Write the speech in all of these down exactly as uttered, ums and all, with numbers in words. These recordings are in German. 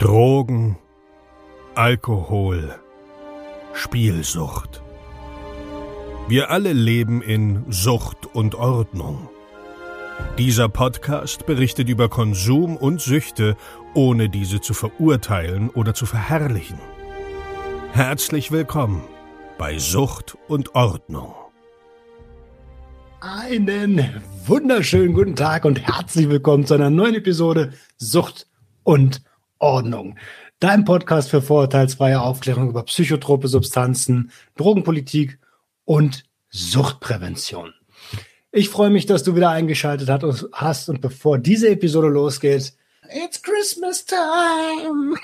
Drogen, Alkohol, Spielsucht. Wir alle leben in Sucht und Ordnung. Dieser Podcast berichtet über Konsum und Süchte, ohne diese zu verurteilen oder zu verherrlichen. Herzlich willkommen bei Sucht und Ordnung. Einen wunderschönen guten Tag und herzlich willkommen zu einer neuen Episode Sucht und Ordnung. Dein Podcast für vorurteilsfreie Aufklärung über psychotrope Substanzen, Drogenpolitik und Suchtprävention. Ich freue mich, dass du wieder eingeschaltet hast und bevor diese Episode losgeht, it's Christmas time!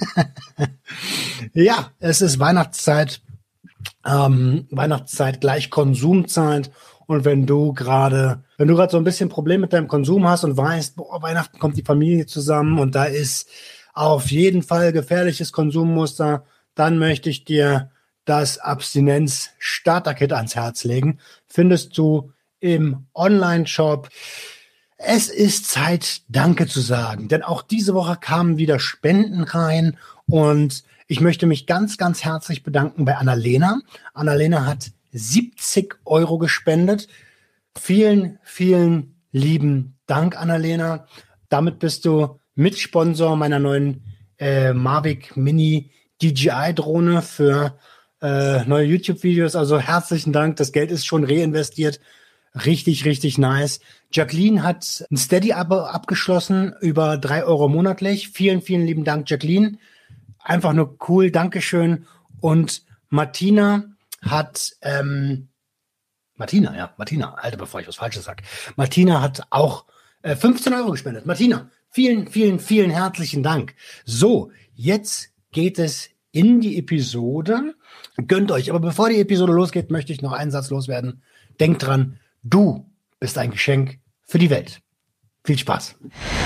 Ja, es ist Weihnachtszeit, ähm, Weihnachtszeit gleich Konsumzeit. Und wenn du gerade, wenn du gerade so ein bisschen Problem mit deinem Konsum hast und weißt, boah, Weihnachten kommt die Familie zusammen und da ist auf jeden Fall gefährliches Konsummuster, dann möchte ich dir das Abstinenz-Starter-Kit ans Herz legen. Findest du im Online-Shop. Es ist Zeit, Danke zu sagen, denn auch diese Woche kamen wieder Spenden rein und ich möchte mich ganz, ganz herzlich bedanken bei Annalena. Annalena hat siebzig Euro gespendet. Vielen, vielen lieben Dank, Annalena. Damit bist du Mitsponsor meiner neuen äh, Mavic Mini D J I-Drohne für äh, neue YouTube-Videos. Also herzlichen Dank. Das Geld ist schon reinvestiert. Richtig, richtig nice. Jacqueline hat ein Steady-Abo abgeschlossen über drei Euro monatlich. Vielen, vielen lieben Dank, Jacqueline. Einfach nur cool. Dankeschön. Und Martina hat, ähm, Martina, ja, Martina, Alter, bevor ich was Falsches sage. Martina hat auch äh, fünfzehn Euro gespendet. Martina, vielen, vielen, vielen herzlichen Dank. So, jetzt geht es in die Episode. Gönnt euch. Aber bevor die Episode losgeht, möchte ich noch einen Satz loswerden. Denkt dran, du bist ein Geschenk für die Welt. Viel Spaß.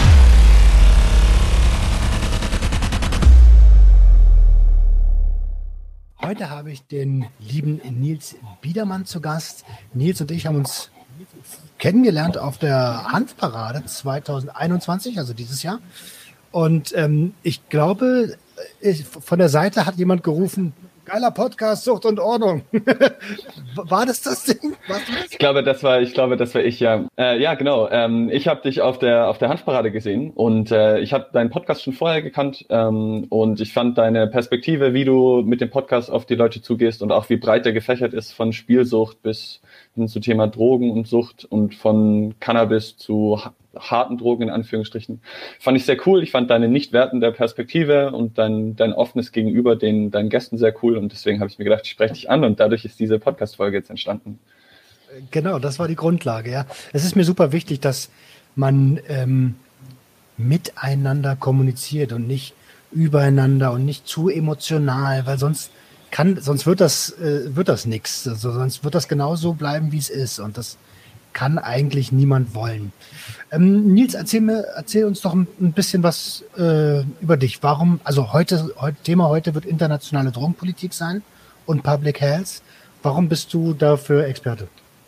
Heute habe ich den lieben Nils Biedermann zu Gast. Nils und ich haben uns kennengelernt auf der Hanfparade zwanzig einundzwanzig, also dieses Jahr. Und ähm, ich glaube, ich, von der Seite hat jemand gerufen, geiler Podcast, Sucht und Ordnung. War das das Ding? Was das? Ich glaube, das war, ich glaube, das war ich, ja. Äh, ja, genau. Ähm, ich habe dich auf der auf der Hanfparade gesehen und äh, ich habe deinen Podcast schon vorher gekannt ähm, und ich fand deine Perspektive, wie du mit dem Podcast auf die Leute zugehst und auch wie breit der gefächert ist, von Spielsucht bis hin zu Thema Drogen und Sucht und von Cannabis zu harten Drogen in Anführungsstrichen, fand ich sehr cool. Ich fand deine nicht wertende Perspektive und dein, dein offenes Gegenüber den deinen Gästen sehr cool und deswegen habe ich mir gedacht, ich spreche dich an und dadurch ist diese Podcast-Folge jetzt entstanden. Genau, das war die Grundlage, ja. Es ist mir super wichtig, dass man ähm, miteinander kommuniziert und nicht übereinander und nicht zu emotional, weil sonst kann, sonst wird das, äh, wird das nichts. Also sonst wird das genauso bleiben, wie es ist und das kann eigentlich niemand wollen. Ähm, Nils, erzähl mir, erzähl uns doch ein, ein bisschen was äh, über dich. Warum, also heute, heute, Thema heute wird internationale Drogenpolitik sein und Public Health. Warum bist du dafür Experte?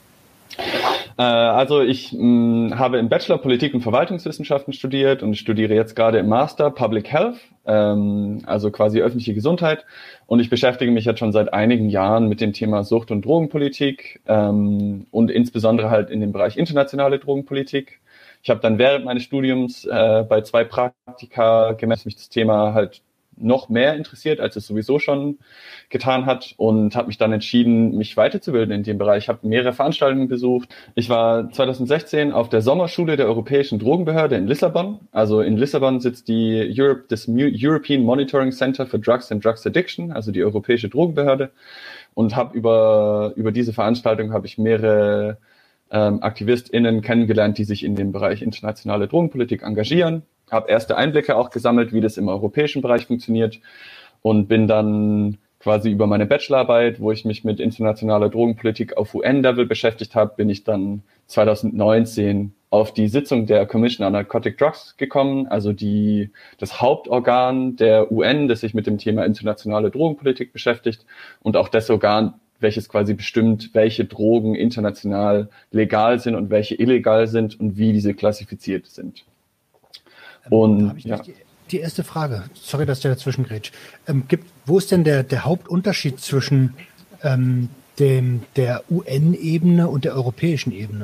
Äh, also ich mh, habe im Bachelor Politik und Verwaltungswissenschaften studiert und studiere jetzt gerade im Master Public Health, ähm, also quasi öffentliche Gesundheit. Und ich beschäftige mich jetzt schon seit einigen Jahren mit dem Thema Sucht- und Drogenpolitik ähm, und insbesondere halt in dem Bereich internationale Drogenpolitik. Ich habe dann während meines Studiums äh, bei zwei Praktika gemerkt, dass mich das Thema halt noch mehr interessiert, als es sowieso schon getan hat und habe mich dann entschieden, mich weiterzubilden in dem Bereich. Ich habe mehrere Veranstaltungen besucht. Ich war zwanzig sechzehn auf der Sommerschule der Europäischen Drogenbehörde in Lissabon. Also in Lissabon sitzt die Europe, das European Monitoring Center for Drugs and Drugs Addiction, also die Europäische Drogenbehörde, und habe über über diese Veranstaltung habe ich mehrere ähm, AktivistInnen kennengelernt, die sich in dem Bereich internationale Drogenpolitik engagieren. Habe erste Einblicke auch gesammelt, wie das im europäischen Bereich funktioniert und bin dann quasi über meine Bachelorarbeit, wo ich mich mit internationaler Drogenpolitik auf U N-Level beschäftigt habe, bin ich dann zwanzig neunzehn auf die Sitzung der Commission on Narcotic Drugs gekommen, also die das Hauptorgan der U N, das sich mit dem Thema internationale Drogenpolitik beschäftigt und auch das Organ, welches quasi bestimmt, welche Drogen international legal sind und welche illegal sind und wie diese klassifiziert sind. Und da habe ich ja. die, die erste Frage. Sorry, dass der dazwischen grätscht. Ähm, gibt, wo ist denn der, der Hauptunterschied zwischen ähm, dem, der U N-Ebene und der europäischen Ebene?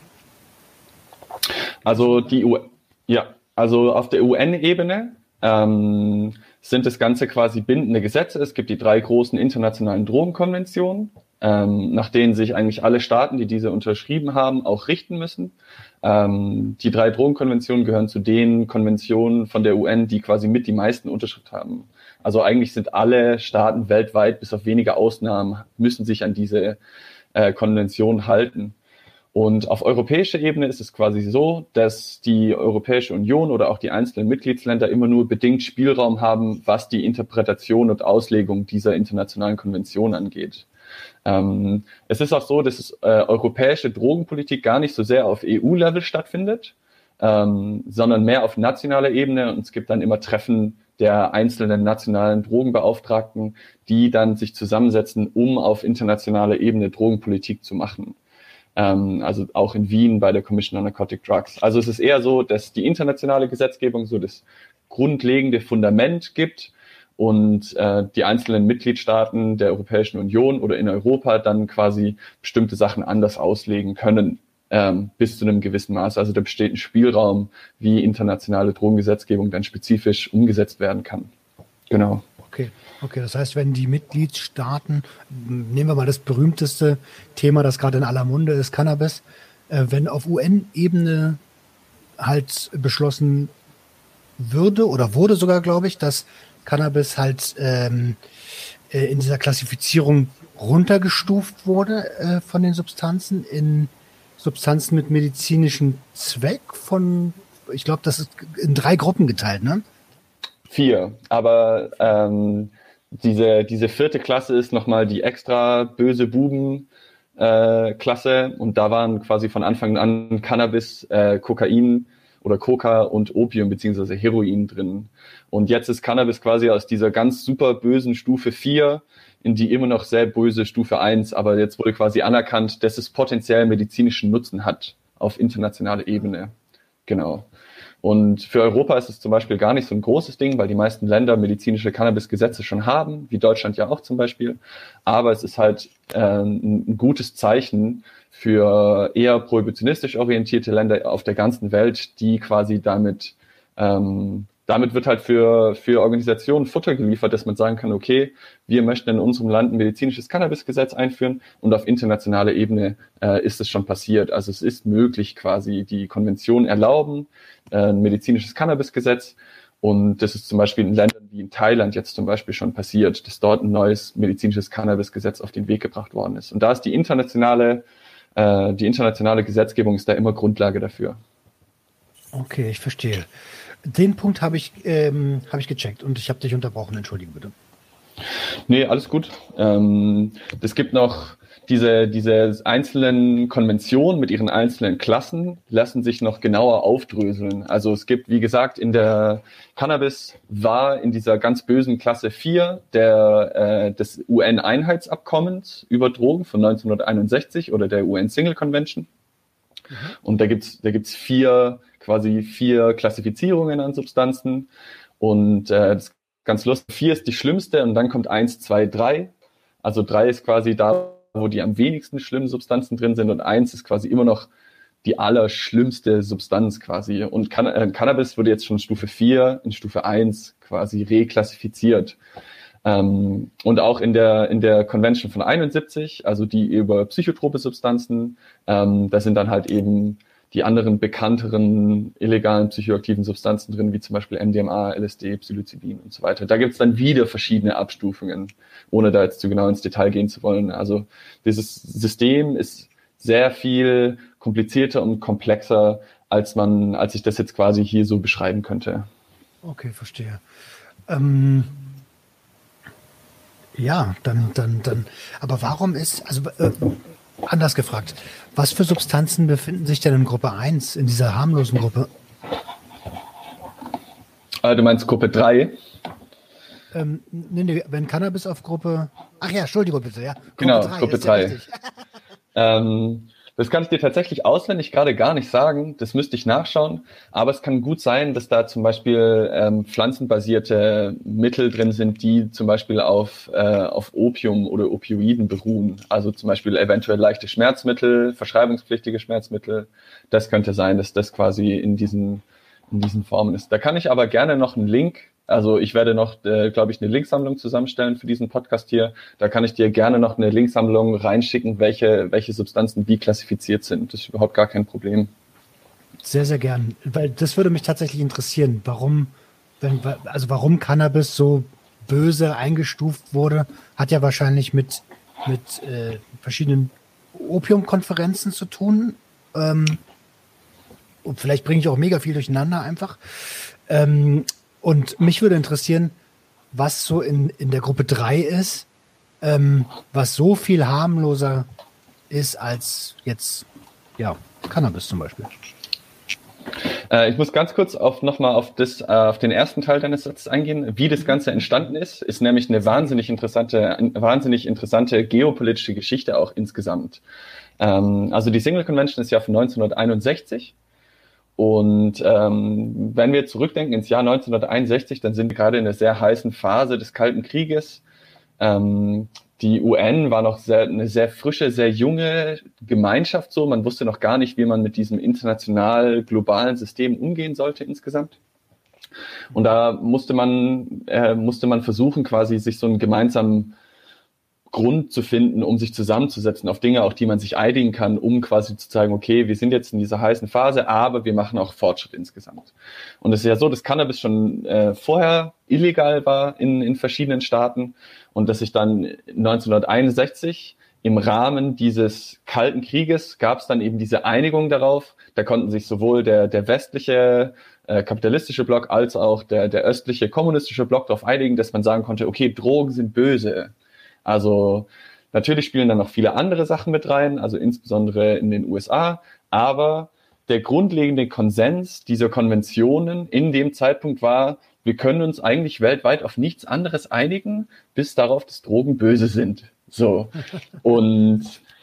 Also die U ja, also auf der U N-Ebene ähm, sind das Ganze quasi bindende Gesetze. Es gibt die drei großen internationalen Drogenkonventionen, ähm, nach denen sich eigentlich alle Staaten, die diese unterschrieben haben, auch richten müssen. Ähm, die drei Drogenkonventionen gehören zu den Konventionen von der U N, die quasi mit die meisten Unterschrift haben. Also eigentlich sind alle Staaten weltweit, bis auf wenige Ausnahmen, müssen sich an diese äh, Konvention halten. Und auf europäischer Ebene ist es quasi so, dass die Europäische Union oder auch die einzelnen Mitgliedsländer immer nur bedingt Spielraum haben, was die Interpretation und Auslegung dieser internationalen Konvention angeht. Ähm, es ist auch so, dass es, äh, europäische Drogenpolitik gar nicht so sehr auf E U-Level stattfindet, ähm, sondern mehr auf nationaler Ebene. Und es gibt dann immer Treffen der einzelnen nationalen Drogenbeauftragten, die dann sich zusammensetzen, um auf internationaler Ebene Drogenpolitik zu machen. Also auch in Wien bei der Commission on Narcotic Drugs. Also es ist eher so, dass die internationale Gesetzgebung so das grundlegende Fundament gibt und äh, die einzelnen Mitgliedstaaten der Europäischen Union oder in Europa dann quasi bestimmte Sachen anders auslegen können, ähm, bis zu einem gewissen Maß. Also da besteht ein Spielraum, wie internationale Drogengesetzgebung dann spezifisch umgesetzt werden kann. Genau. Okay. Okay, das heißt, wenn die Mitgliedstaaten, nehmen wir mal das berühmteste Thema, das gerade in aller Munde ist, Cannabis, äh, wenn auf U N-Ebene halt beschlossen würde oder wurde sogar, glaube ich, dass Cannabis halt ähm, äh, in dieser Klassifizierung runtergestuft wurde äh, von den Substanzen in Substanzen mit medizinischem Zweck von, ich glaube, das ist in drei Gruppen geteilt, ne? Vier, aber ähm, diese, diese vierte Klasse ist nochmal die extra böse Buben äh, Klasse und da waren quasi von Anfang an Cannabis, äh, Kokain oder Coca und Opium beziehungsweise Heroin drin. Und jetzt ist Cannabis quasi aus dieser ganz super bösen Stufe vier in die immer noch sehr böse Stufe eins, aber jetzt wurde quasi anerkannt, dass es potenziell medizinischen Nutzen hat auf internationaler Ebene. Genau. Und für Europa ist es zum Beispiel gar nicht so ein großes Ding, weil die meisten Länder medizinische Cannabis-Gesetze schon haben, wie Deutschland ja auch zum Beispiel. Aber es ist halt äh, ein gutes Zeichen für eher prohibitionistisch orientierte Länder auf der ganzen Welt, die quasi damit, ähm, damit wird halt für, für Organisationen Futter geliefert, dass man sagen kann, okay, wir möchten in unserem Land ein medizinisches Cannabis-Gesetz einführen und auf internationaler Ebene äh, ist es schon passiert. Also es ist möglich quasi, die Konvention erlauben, ein medizinisches Cannabis-Gesetz und das ist zum Beispiel in Ländern wie in Thailand jetzt zum Beispiel schon passiert, dass dort ein neues medizinisches Cannabis-Gesetz auf den Weg gebracht worden ist. Und da ist die internationale, äh, die internationale Gesetzgebung ist da immer Grundlage dafür. Okay, ich verstehe. Den Punkt habe ich, ähm, habe ich gecheckt und ich habe dich unterbrochen, entschuldige bitte. Nee, alles gut. Ähm, es gibt noch diese, diese einzelnen Konventionen mit ihren einzelnen Klassen lassen sich noch genauer aufdröseln. Also es gibt, wie gesagt, in der Cannabis war in dieser ganz bösen Klasse vier der, äh, des U N-Einheitsabkommens über Drogen von neunzehnhunderteinundsechzig oder der U N Single Convention. Mhm. Und da gibt's, da gibt's vier, quasi vier Klassifizierungen an Substanzen und äh, das ist ganz lustig. Vier ist die schlimmste und dann kommt eins, zwei, drei. Also drei ist quasi da, wo die am wenigsten schlimmen Substanzen drin sind und eins ist quasi immer noch die allerschlimmste Substanz quasi. Und Can- äh, Cannabis wurde jetzt schon Stufe vier in Stufe eins quasi reklassifiziert. Ähm, und auch in der in der Convention von einundsiebzig, also die über psychotrope Substanzen, ähm, da sind dann halt eben die anderen bekannteren illegalen psychoaktiven Substanzen drin, wie zum Beispiel M D M A, L S D, Psilocybin und so weiter. Da gibt es dann wieder verschiedene Abstufungen, ohne da jetzt zu genau ins Detail gehen zu wollen. Also dieses System ist sehr viel komplizierter und komplexer, als man, als ich das jetzt quasi hier so beschreiben könnte. Okay, verstehe. Ähm, ja, dann, dann, dann. Aber warum ist, also äh, anders gefragt, was für Substanzen befinden sich denn in Gruppe eins, in dieser harmlosen Gruppe? Ah, du meinst Gruppe drei? Ähm, nee, nee, wenn Cannabis auf Gruppe... Ach ja, Entschuldigung bitte, ja. Gruppe genau, drei, Gruppe drei. ja ähm, Das kann ich dir tatsächlich auswendig gerade gar nicht sagen. Das müsste ich nachschauen. Aber es kann gut sein, dass da zum Beispiel ähm, pflanzenbasierte Mittel drin sind, die zum Beispiel auf, äh, auf Opium oder Opioiden beruhen. Also zum Beispiel eventuell leichte Schmerzmittel, verschreibungspflichtige Schmerzmittel. Das könnte sein, dass das quasi in diesen, in diesen Formen ist. Da kann ich aber gerne noch einen Link. Also ich werde noch, äh, glaube ich, eine Linksammlung zusammenstellen für diesen Podcast hier. Da kann ich dir gerne noch eine Linksammlung reinschicken, welche welche Substanzen wie klassifiziert sind. Das ist überhaupt gar kein Problem. Sehr, sehr gern. Weil das würde mich tatsächlich interessieren, warum, wenn, also warum Cannabis so böse eingestuft wurde, hat ja wahrscheinlich mit, mit äh, verschiedenen Opiumkonferenzen zu tun. Ähm, und vielleicht bringe ich auch mega viel durcheinander einfach. Ähm, Und mich würde interessieren, was so in, in der Gruppe drei ist, ähm, was so viel harmloser ist als jetzt, ja, Cannabis zum Beispiel. Äh, ich muss ganz kurz auf nochmal auf das, äh, auf den ersten Teil deines Satzes eingehen. Wie das Ganze entstanden ist, ist nämlich eine wahnsinnig interessante, eine wahnsinnig interessante geopolitische Geschichte auch insgesamt. Ähm, also die Single Convention ist ja von neunzehnhunderteinundsechzig. Und ähm, wenn wir zurückdenken ins Jahr neunzehnhunderteinundsechzig, dann sind wir gerade in einer sehr heißen Phase des Kalten Krieges. Ähm, die U N war noch sehr, eine sehr frische, sehr junge Gemeinschaft so. Man wusste noch gar nicht, wie man mit diesem international globalen System umgehen sollte insgesamt. Und da musste man äh, musste man versuchen, quasi sich so einen gemeinsamen Grund zu finden, um sich zusammenzusetzen auf Dinge, auf die man sich einigen kann, um quasi zu sagen, okay, wir sind jetzt in dieser heißen Phase, aber wir machen auch Fortschritt insgesamt. Und es ist ja so, dass Cannabis schon äh, vorher illegal war in, in verschiedenen Staaten und dass sich dann neunzehnhunderteinundsechzig im Rahmen dieses Kalten Krieges gab es dann eben diese Einigung darauf. Da konnten sich sowohl der, der westliche äh, kapitalistische Block als auch der, der östliche kommunistische Block darauf einigen, dass man sagen konnte, okay, Drogen sind böse. Also natürlich spielen da noch viele andere Sachen mit rein, also insbesondere in den U S A, aber der grundlegende Konsens dieser Konventionen in dem Zeitpunkt war, wir können uns eigentlich weltweit auf nichts anderes einigen, bis darauf, dass Drogen böse sind. So. Und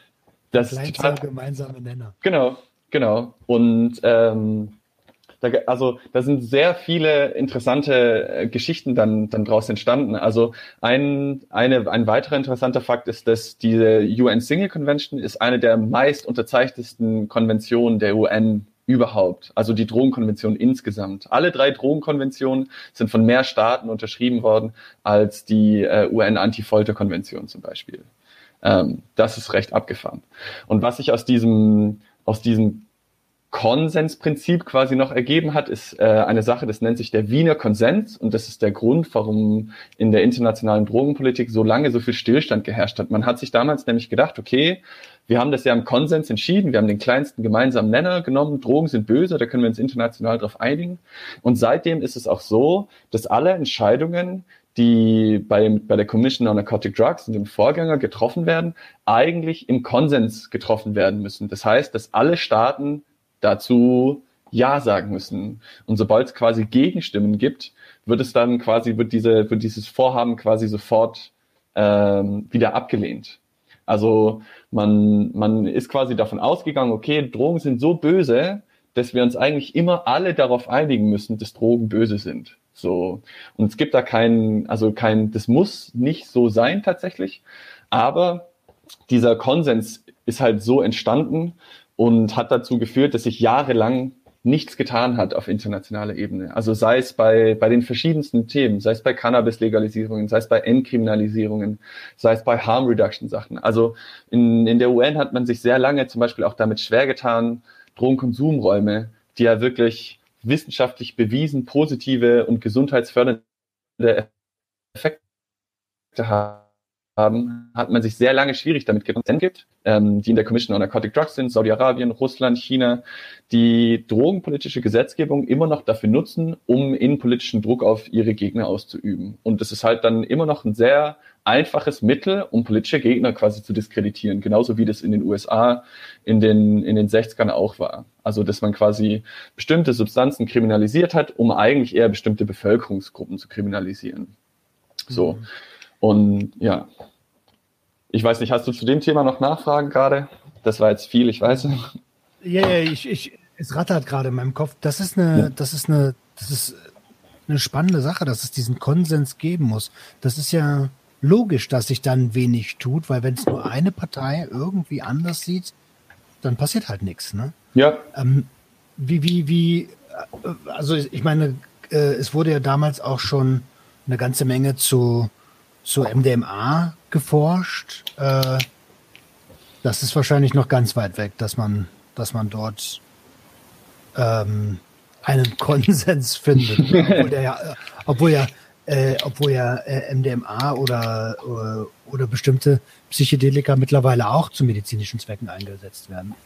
das ist total gemeinsame Nenner. Genau, genau. Und ähm, da, also da sind sehr viele interessante äh, Geschichten dann dann draus entstanden. Also ein eine ein weiterer interessanter Fakt ist, dass diese U N Single Convention ist eine der meist unterzeichnetsten Konventionen der U N überhaupt. Also die Drogenkonvention insgesamt. Alle drei Drogenkonventionen sind von mehr Staaten unterschrieben worden als die äh, U N-Anti-Folter-Konvention zum Beispiel. Ähm, das ist recht abgefahren. Und was sich aus diesem aus diesem Konsensprinzip quasi noch ergeben hat, ist äh, eine Sache, das nennt sich der Wiener Konsens und das ist der Grund, warum in der internationalen Drogenpolitik so lange so viel Stillstand geherrscht hat. Man hat sich damals nämlich gedacht, okay, wir haben das ja im Konsens entschieden, wir haben den kleinsten gemeinsamen Nenner genommen, Drogen sind böse, da können wir uns international drauf einigen. Und seitdem ist es auch so, dass alle Entscheidungen, die bei, bei der Commission on Narcotic Drugs und dem Vorgänger getroffen werden, eigentlich im Konsens getroffen werden müssen. Das heißt, dass alle Staaten dazu Ja sagen müssen. Und sobald es quasi Gegenstimmen gibt, wird es dann quasi, wird diese, wird dieses Vorhaben quasi sofort ähm, wieder abgelehnt. Also man, man ist quasi davon ausgegangen, okay, Drogen sind so böse, dass wir uns eigentlich immer alle darauf einigen müssen, dass Drogen böse sind. So. Und es gibt da keinen, also kein, das muss nicht so sein tatsächlich, aber dieser Konsens ist halt so entstanden und hat dazu geführt, dass sich jahrelang nichts getan hat auf internationaler Ebene. Also sei es bei, bei den verschiedensten Themen, sei es bei Cannabis-Legalisierungen, sei es bei Entkriminalisierungen, sei es bei Harm-Reduction-Sachen. Also in, in der U N hat man sich sehr lange zum Beispiel auch damit schwer getan, Drogenkonsumräume, die ja wirklich wissenschaftlich bewiesen positive und gesundheitsfördernde Effekte haben, haben, hat man sich sehr lange schwierig damit gekämpft, ähm, die in der Commission on Narcotic Drugs sind, Saudi-Arabien, Russland, China, die drogenpolitische Gesetzgebung immer noch dafür nutzen, um innenpolitischen Druck auf ihre Gegner auszuüben. Und das ist halt dann immer noch ein sehr einfaches Mittel, um politische Gegner quasi zu diskreditieren, genauso wie das in den U S A in den, in den sechzigern auch war. Also, dass man quasi bestimmte Substanzen kriminalisiert hat, um eigentlich eher bestimmte Bevölkerungsgruppen zu kriminalisieren. So. Mhm. Und ja, ich weiß nicht, hast du zu dem Thema noch Nachfragen gerade? Das war jetzt viel, ich weiß. Ja, ja, ich, ich, es rattert gerade in meinem Kopf. Das ist eine, Ja. das ist eine, das ist eine spannende Sache, dass es diesen Konsens geben muss. Das ist ja logisch, dass sich dann wenig tut, weil wenn es nur eine Partei irgendwie anders sieht, dann passiert halt nichts, ne? Ja. Ähm, wie, wie, wie, äh, also ich meine, äh, es wurde ja damals auch schon eine ganze Menge zu, zu M D M A geforscht. Äh, das ist wahrscheinlich noch ganz weit weg, dass man, dass man dort ähm, einen Konsens findet. obwohl, der ja, äh, obwohl ja, äh, obwohl ja äh, M D M A oder, oder, oder bestimmte Psychedelika mittlerweile auch zu medizinischen Zwecken eingesetzt werden.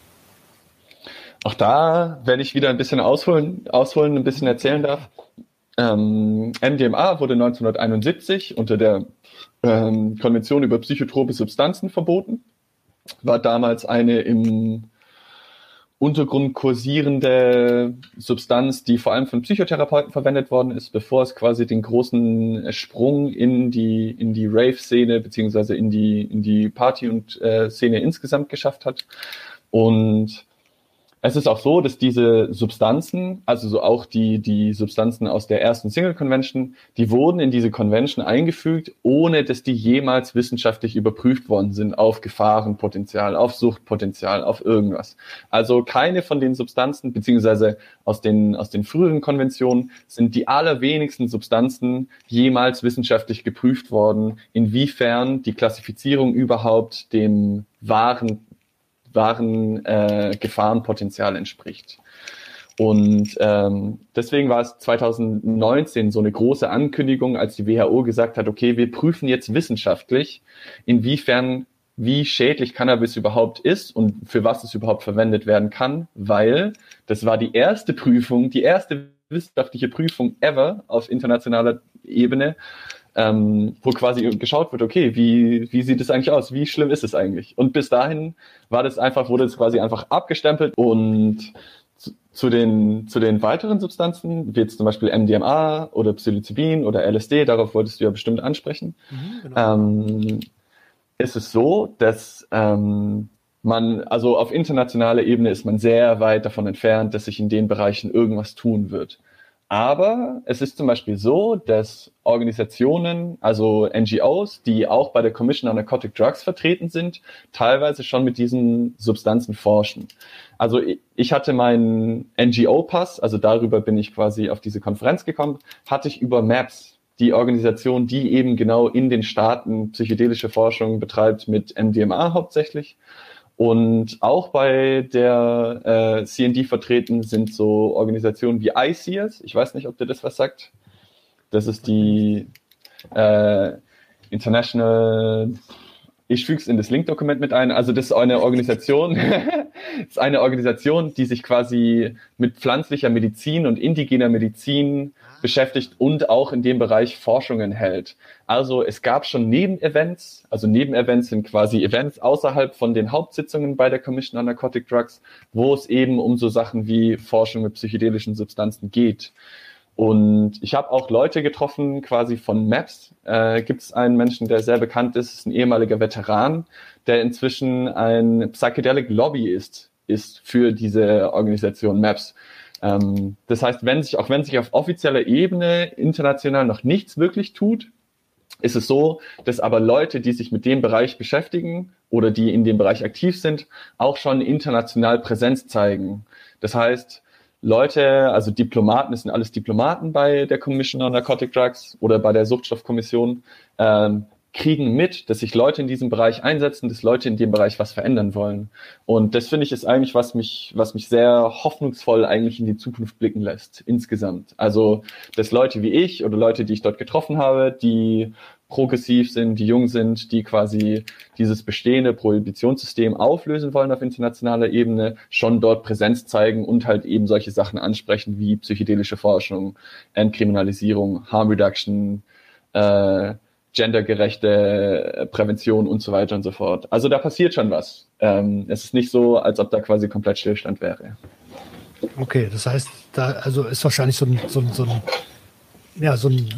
Auch da werde ich wieder ein bisschen ausholen, ausholen, ein bisschen erzählen darf. Ähm, M D M A wurde neunzehnhunderteinundsiebzig unter der ähm, Konvention über psychotrope Substanzen verboten. War damals eine im Untergrund kursierende Substanz, die vor allem von Psychotherapeuten verwendet worden ist, bevor es quasi den großen Sprung in die in die Rave-Szene beziehungsweise in die in die Party- und äh, Szene insgesamt geschafft hat. Und es ist auch so, dass diese Substanzen, also so auch die, die Substanzen aus der ersten Single Convention, die wurden in diese Convention eingefügt, ohne dass die jemals wissenschaftlich überprüft worden sind auf Gefahrenpotenzial, auf Suchtpotenzial, auf irgendwas. Also keine von den Substanzen, beziehungsweise aus den, aus den früheren Konventionen sind die allerwenigsten Substanzen jemals wissenschaftlich geprüft worden, inwiefern die Klassifizierung überhaupt dem wahren wahren äh, Gefahrenpotenzial entspricht. Und ähm, deswegen war es zweitausendneunzehn so eine große Ankündigung, als die W H O gesagt hat, okay, wir prüfen jetzt wissenschaftlich, inwiefern, wie schädlich Cannabis überhaupt ist und für was es überhaupt verwendet werden kann, weil das war die erste Prüfung, die erste wissenschaftliche Prüfung ever auf internationaler Ebene, Ähm, wo quasi geschaut wird, okay, wie, wie sieht es eigentlich aus? Wie schlimm ist es eigentlich? Und bis dahin war das einfach, wurde es quasi einfach abgestempelt und zu, zu den, zu den weiteren Substanzen, wie jetzt zum Beispiel M D M A oder Psilocybin oder L S D, darauf wolltest du ja bestimmt ansprechen, Mhm, genau. ähm, ist es so, dass ähm, man, also auf internationaler Ebene ist man sehr weit davon entfernt, dass sich in den Bereichen irgendwas tun wird. Aber es ist zum Beispiel so, dass Organisationen, also N G Os, die auch bei der Commission on Narcotic Drugs vertreten sind, teilweise schon mit diesen Substanzen forschen. Also ich hatte meinen N G O-Pass, also darüber bin ich quasi auf diese Konferenz gekommen, hatte ich über MAPS, die Organisation, die eben genau in den Staaten psychedelische Forschung betreibt mit M D M A hauptsächlich. Und auch bei der äh, C N D vertreten sind so Organisationen wie I C E A S. Ich weiß nicht, ob dir das was sagt. Das ist die äh, International, ich füge es in das Link-Dokument mit ein. Also das ist eine Organisation, das ist eine Organisation, die sich quasi mit pflanzlicher Medizin und indigener Medizin beschäftigt und auch in dem Bereich Forschungen hält. Also es gab schon Nebenevents, also Nebenevents sind quasi Events außerhalb von den Hauptsitzungen bei der Commission on Narcotic Drugs, wo es eben um so Sachen wie Forschung mit psychedelischen Substanzen geht. Und ich habe auch Leute getroffen, quasi von MAPS. Äh, gibt es einen Menschen, der sehr bekannt ist, ist ein ehemaliger Veteran, der inzwischen ein Psychedelic Lobbyist ist für diese Organisation MAPS. Ähm, das heißt, wenn sich, auch wenn sich auf offizieller Ebene international noch nichts wirklich tut, ist es so, dass aber Leute, die sich mit dem Bereich beschäftigen oder die in dem Bereich aktiv sind, auch schon international Präsenz zeigen. Das heißt, Leute, also Diplomaten, das sind alles Diplomaten bei der Commission on Narcotic Drugs oder bei der Suchtstoffkommission, ähm, kriegen mit, dass sich Leute in diesem Bereich einsetzen, dass Leute in dem Bereich was verändern wollen. Und das finde ich ist eigentlich, was mich, was mich sehr hoffnungsvoll eigentlich in die Zukunft blicken lässt, insgesamt. Also, dass Leute wie ich oder Leute, die ich dort getroffen habe, die progressiv sind, die jung sind, die quasi dieses bestehende Prohibitionssystem auflösen wollen auf internationaler Ebene, schon dort Präsenz zeigen und halt eben solche Sachen ansprechen wie psychedelische Forschung, Entkriminalisierung, Harm Reduction, äh, gendergerechte Prävention und so weiter und so fort. Also da passiert schon was. Ähm, es ist nicht so, als ob da quasi komplett Stillstand wäre. Okay, das heißt, da also ist wahrscheinlich so ein, so ein, so ein, ja, so ein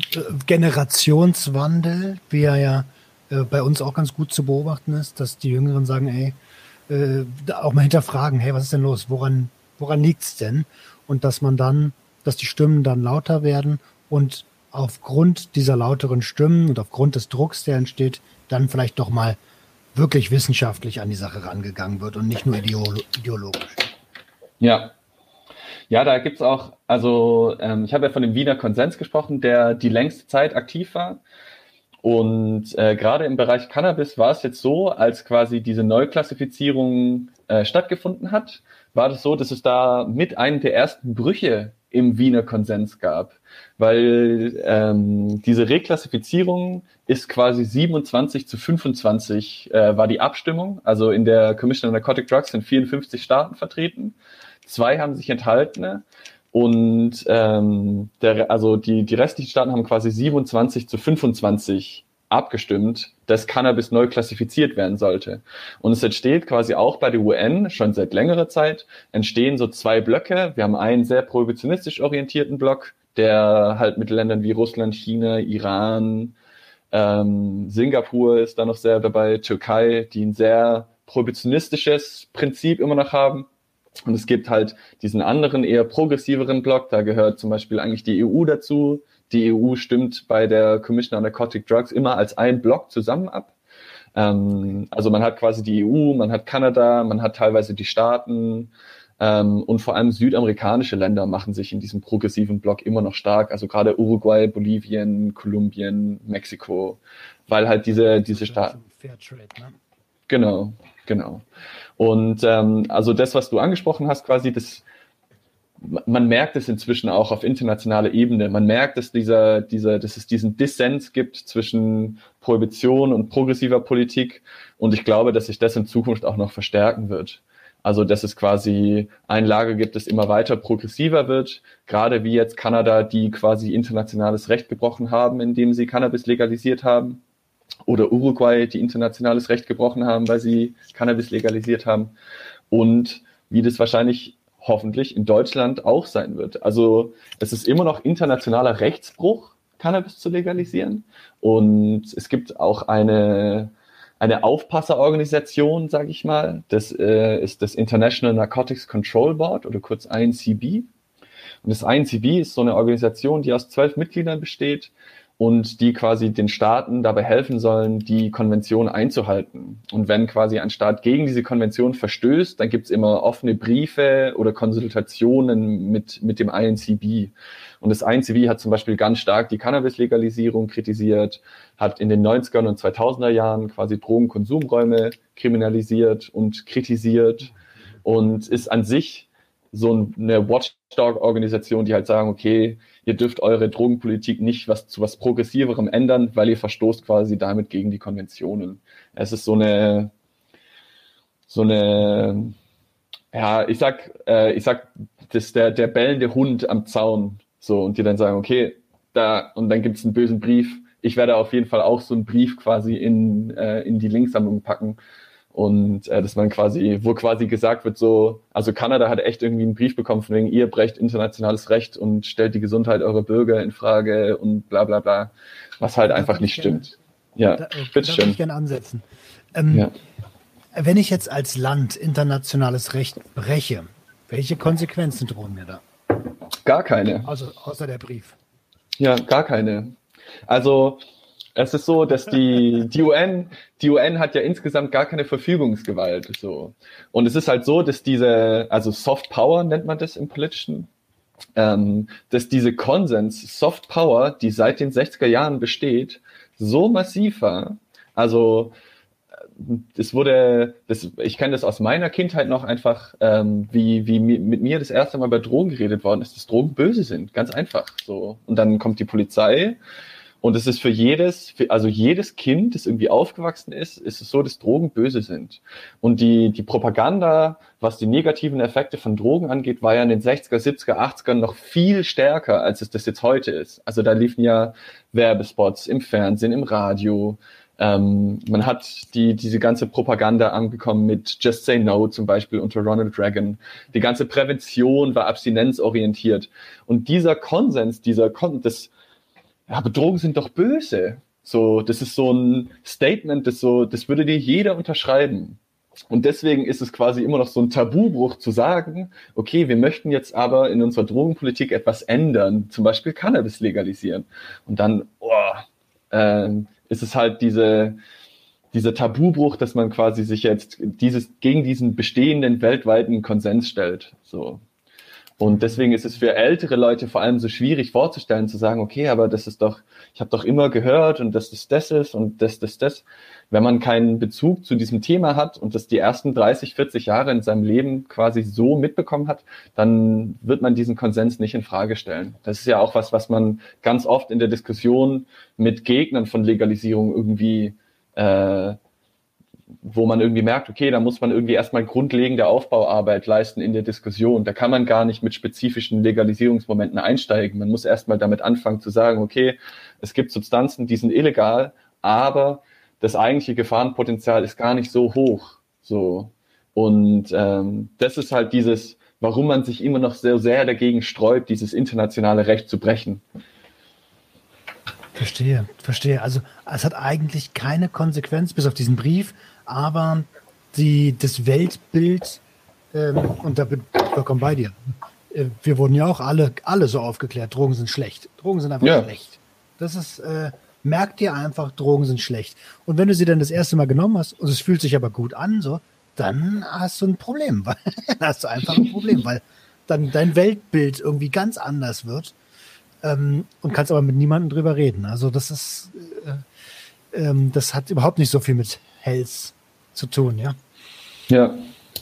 Generationswandel, wie er ja äh, bei uns auch ganz gut zu beobachten ist, dass die Jüngeren sagen, ey, äh, auch mal hinterfragen, hey, was ist denn los? Woran, woran liegt's denn? Und dass man dann, dass die Stimmen dann lauter werden und aufgrund dieser lauteren Stimmen und aufgrund des Drucks, der entsteht, dann vielleicht doch mal wirklich wissenschaftlich an die Sache rangegangen wird und nicht nur ideolo- ideologisch. Ja. Ja, da gibt's auch, also ähm, ich habe ja von dem Wiener Konsens gesprochen, der die längste Zeit aktiv war. Und äh, gerade im Bereich Cannabis war es jetzt so, als quasi diese Neuklassifizierung äh, stattgefunden hat, war das so, dass es da mit einem der ersten Brüche im Wiener Konsens gab. Weil ähm, diese Reklassifizierung ist quasi siebenundzwanzig zu fünfundzwanzig äh, war die Abstimmung. Also in der Commission on Narcotic Drugs sind vierundfünfzig Staaten vertreten. Zwei haben sich enthalten. Und ähm, der, also die, die restlichen Staaten haben quasi siebenundzwanzig zu fünfundzwanzig abgestimmt, dass Cannabis neu klassifiziert werden sollte. Und es entsteht quasi auch bei der U N schon seit längerer Zeit, entstehen so zwei Blöcke. Wir haben einen sehr prohibitionistisch orientierten Block, der halt mit Ländern wie Russland, China, Iran, ähm, Singapur ist da noch sehr dabei, Türkei, die ein sehr prohibitionistisches Prinzip immer noch haben. Und es gibt halt diesen anderen, eher progressiveren Block, da gehört zum Beispiel eigentlich die E U dazu. Die E U stimmt bei der Commission on Narcotic Drugs immer als ein Block zusammen ab. Ähm, also man hat quasi die E U, man hat Kanada, man hat teilweise die Staaten ähm, und vor allem südamerikanische Länder machen sich in diesem progressiven Block immer noch stark. Also gerade Uruguay, Bolivien, Kolumbien, Mexiko, weil halt diese, diese Staaten... Fairtrade, ne? Genau, genau. Und ähm, also das, was du angesprochen hast, quasi, das, man merkt es inzwischen auch auf internationaler Ebene. Man merkt, dass dieser, dieser, dass es diesen Dissens gibt zwischen Prohibition und progressiver Politik. Und ich glaube, dass sich das in Zukunft auch noch verstärken wird. Also, dass es quasi ein Lager gibt, das immer weiter progressiver wird. Gerade wie jetzt Kanada, die quasi internationales Recht gebrochen haben, indem sie Cannabis legalisiert haben. Oder Uruguay, die internationales Recht gebrochen haben, weil sie Cannabis legalisiert haben. Und wie das wahrscheinlich hoffentlich in Deutschland auch sein wird. Also es ist immer noch internationaler Rechtsbruch, Cannabis zu legalisieren. Und es gibt auch eine, eine Aufpasserorganisation, sage ich mal. Das äh, ist das International Narcotics Control Board oder kurz I N C B. Und das I N C B ist so eine Organisation, die aus zwölf Mitgliedern besteht und die quasi den Staaten dabei helfen sollen, die Konvention einzuhalten. Und wenn quasi ein Staat gegen diese Konvention verstößt, dann gibt's immer offene Briefe oder Konsultationen mit mit dem I N C B. Und das I N C B hat zum Beispiel ganz stark die Cannabis-Legalisierung kritisiert, hat in den neunzigern und zweitausender Jahren quasi Drogenkonsumräume kriminalisiert und kritisiert und ist an sich so eine Watchdog-Organisation, die halt sagen, okay, ihr dürft eure Drogenpolitik nicht was zu was Progressiverem ändern, weil ihr verstoßt quasi damit gegen die Konventionen. Es ist so eine, so eine, ja, ich sag, äh, ich sag, das ist der, der bellende Hund am Zaun, so, und die dann sagen, okay, da, und dann gibt's einen bösen Brief. Ich werde auf jeden Fall auch so einen Brief quasi in, äh, in die Linksammlung packen. Und äh, dass man quasi, wo quasi gesagt wird, so, also Kanada hat echt irgendwie einen Brief bekommen von wegen, ihr brecht internationales Recht und stellt die Gesundheit eurer Bürger in Frage und bla bla bla, was halt einfach nicht gerne, stimmt. Ja, da, bitteschön. Da würde ich gerne ansetzen. Ähm, ja. Wenn ich jetzt als Land internationales Recht breche, welche Konsequenzen drohen mir da? Gar keine. Also außer der Brief. Ja, gar keine. Also es ist so, dass die, die U N, die U N hat ja insgesamt gar keine Verfügungsgewalt, so. Und es ist halt so, dass diese, also Soft Power nennt man das im Politischen, ähm, dass diese Konsens Soft Power, die seit den sechziger Jahren besteht, so massiv war. Also, es wurde, das, ich kenne das aus meiner Kindheit noch einfach, ähm, wie, wie mit mir das erste Mal bei Drogen geredet worden ist, dass Drogen böse sind, ganz einfach, so. Und dann kommt die Polizei. Und es ist für jedes, für, also jedes Kind, das irgendwie aufgewachsen ist, ist es so, dass Drogen böse sind. Und die, die Propaganda, was die negativen Effekte von Drogen angeht, war ja in den sechziger, siebziger, achtziger noch viel stärker, als es das jetzt heute ist. Also da liefen ja Werbespots im Fernsehen, im Radio. Ähm, man hat die, diese ganze Propaganda angekommen mit Just Say No zum Beispiel unter Ronald Reagan. Die ganze Prävention war abstinenzorientiert. Und dieser Konsens, dieser Kon, das, ja, aber Drogen sind doch böse. So, das ist so ein Statement, das so, das würde dir jeder unterschreiben. Und deswegen ist es quasi immer noch so ein Tabubruch zu sagen, okay, wir möchten jetzt aber in unserer Drogenpolitik etwas ändern, zum Beispiel Cannabis legalisieren. Und dann oh, äh, ist es halt diese, dieser Tabubruch, dass man quasi sich jetzt dieses gegen diesen bestehenden weltweiten Konsens stellt. So. Und deswegen ist es für ältere Leute vor allem so schwierig vorzustellen, zu sagen, okay, aber das ist doch, ich habe doch immer gehört und dass das das ist und das, das, das. Wenn man keinen Bezug zu diesem Thema hat und das die ersten dreißig, vierzig Jahre in seinem Leben quasi so mitbekommen hat, dann wird man diesen Konsens nicht in Frage stellen. Das ist ja auch was, was man ganz oft in der Diskussion mit Gegnern von Legalisierung irgendwie äh, wo man irgendwie merkt, okay, da muss man irgendwie erstmal grundlegende Aufbauarbeit leisten in der Diskussion. Da kann man gar nicht mit spezifischen Legalisierungsmomenten einsteigen. Man muss erstmal damit anfangen zu sagen, okay, es gibt Substanzen, die sind illegal, aber das eigentliche Gefahrenpotenzial ist gar nicht so hoch. So. Und ähm, das ist halt dieses, warum man sich immer noch so sehr dagegen sträubt, dieses internationale Recht zu brechen. Verstehe, verstehe. Also es hat eigentlich keine Konsequenz, bis auf diesen Brief, aber die, das Weltbild, ähm, und da bin ich vollkommen bei dir, äh, wir wurden ja auch alle, alle so aufgeklärt, Drogen sind schlecht. Drogen sind einfach ja. schlecht. Das ist, äh, merk dir einfach, Drogen sind schlecht. Und wenn du sie dann das erste Mal genommen hast und es fühlt sich aber gut an, so, dann hast du ein Problem. Weil, dann hast du einfach ein Problem, weil dann dein Weltbild irgendwie ganz anders wird. Ähm, und kannst aber mit niemandem drüber reden. Also das ist, äh, ähm, das hat überhaupt nicht so viel mit Health zu tun, ja? Ja.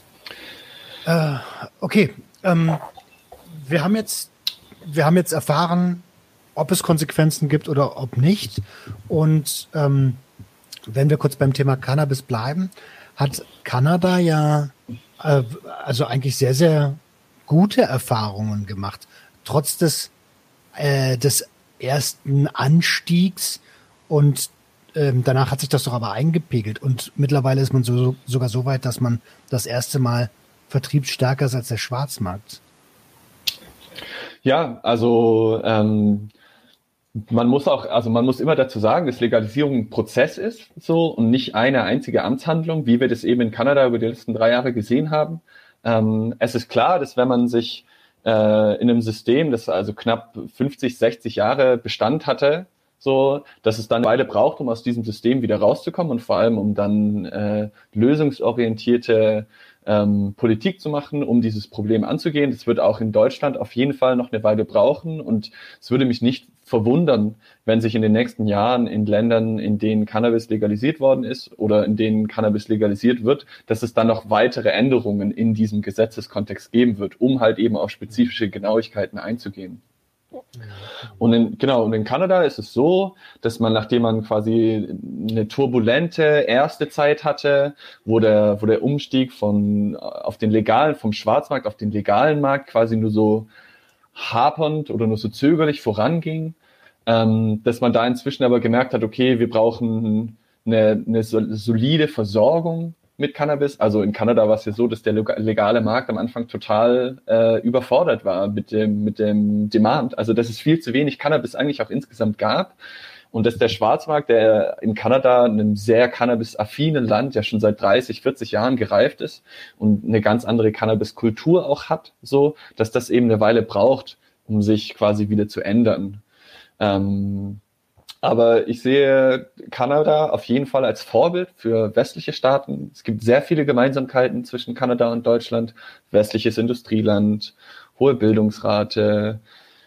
Äh, okay, ähm, wir haben jetzt, wir haben jetzt erfahren, ob es Konsequenzen gibt oder ob nicht. Und ähm, wenn wir kurz beim Thema Cannabis bleiben, hat Kanada ja äh, also eigentlich sehr, sehr gute Erfahrungen gemacht, trotz des des ersten Anstiegs und ähm, danach hat sich das doch aber eingepegelt und mittlerweile ist man so, sogar so weit, dass man das erste Mal vertriebsstärker ist als der Schwarzmarkt. Ja, also ähm, man muss auch, also man muss immer dazu sagen, dass Legalisierung ein Prozess ist so und nicht eine einzige Amtshandlung, wie wir das eben in Kanada über die letzten drei Jahre gesehen haben. Ähm, es ist klar, dass wenn man sich in einem System, das also knapp fünfzig, sechzig Jahre Bestand hatte, so, dass es dann eine Weile braucht, um aus diesem System wieder rauszukommen und vor allem, um dann äh, lösungsorientierte ähm, Politik zu machen, um dieses Problem anzugehen. Das wird auch in Deutschland auf jeden Fall noch eine Weile brauchen und es würde mich nicht verwundern, wenn sich in den nächsten Jahren in Ländern, in denen Cannabis legalisiert worden ist oder in denen Cannabis legalisiert wird, dass es dann noch weitere Änderungen in diesem Gesetzeskontext geben wird, um halt eben auf spezifische Genauigkeiten einzugehen. Und in, genau, und in Kanada ist es so, dass man, nachdem man quasi eine turbulente erste Zeit hatte, wo der, wo der Umstieg von, auf den legalen, vom Schwarzmarkt auf den legalen Markt quasi nur so hapernd oder nur so zögerlich voranging, ähm, dass man da inzwischen aber gemerkt hat, okay, wir brauchen eine, eine solide Versorgung mit Cannabis. Also in Kanada war es ja so, dass der legale Markt am Anfang total äh, überfordert war mit dem, mit dem Demand. Also dass es viel zu wenig Cannabis eigentlich auch insgesamt gab. Und dass der Schwarzmarkt, der in Kanada, einem sehr Cannabis-affinen Land, ja schon seit dreißig, vierzig Jahren gereift ist und eine ganz andere Cannabis-Kultur auch hat, so, dass das eben eine Weile braucht, um sich quasi wieder zu ändern. Ähm, aber ich sehe Kanada auf jeden Fall als Vorbild für westliche Staaten. Es gibt sehr viele Gemeinsamkeiten zwischen Kanada und Deutschland. Westliches Industrieland, hohe Bildungsrate,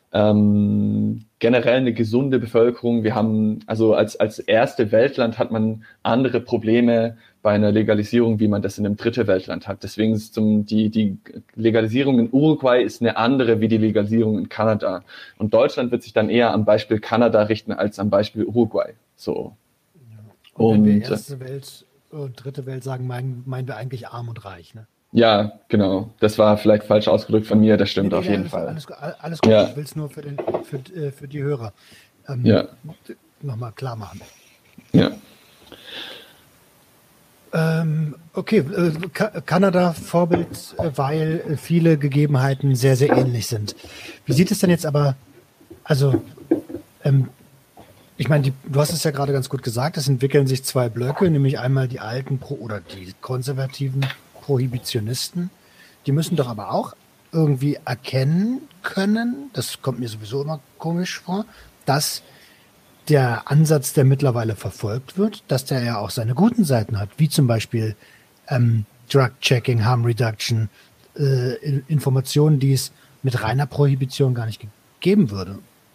ähm, generell eine gesunde Bevölkerung. Wir haben, also als, als erste Weltland hat man andere Probleme bei einer Legalisierung, wie man das in einem dritte Weltland hat. Deswegen ist zum, die, die Legalisierung in Uruguay ist eine andere wie die Legalisierung in Kanada. Und Deutschland wird sich dann eher am Beispiel Kanada richten als am Beispiel Uruguay. So. Und, und wenn wir erste Welt und dritte Welt sagen, meinen, meinen wir eigentlich arm und reich, ne? Ja, genau. Das war vielleicht falsch ausgedrückt von mir, das stimmt nee, nee, auf jeden alles, Fall. Alles, alles gut, ja. Ich will es nur für, den, für, für die Hörer ähm, ja. nochmal klar machen. Ja. Ähm, okay, äh, Kanada Vorbild, weil viele Gegebenheiten sehr, sehr ähnlich sind. Wie sieht es denn jetzt aber, also ähm, ich meine, die, du hast es ja gerade ganz gut gesagt, es entwickeln sich zwei Blöcke, nämlich einmal die alten Pro- oder die konservativen Prohibitionisten. Die müssen doch aber auch irgendwie erkennen können, das kommt mir sowieso immer komisch vor, dass der Ansatz, der mittlerweile verfolgt wird, dass der ja auch seine guten Seiten hat, wie zum Beispiel ähm, Drug-Checking, Harm Reduction, äh, Informationen, die es mit reiner Prohibition gar nicht geben würde.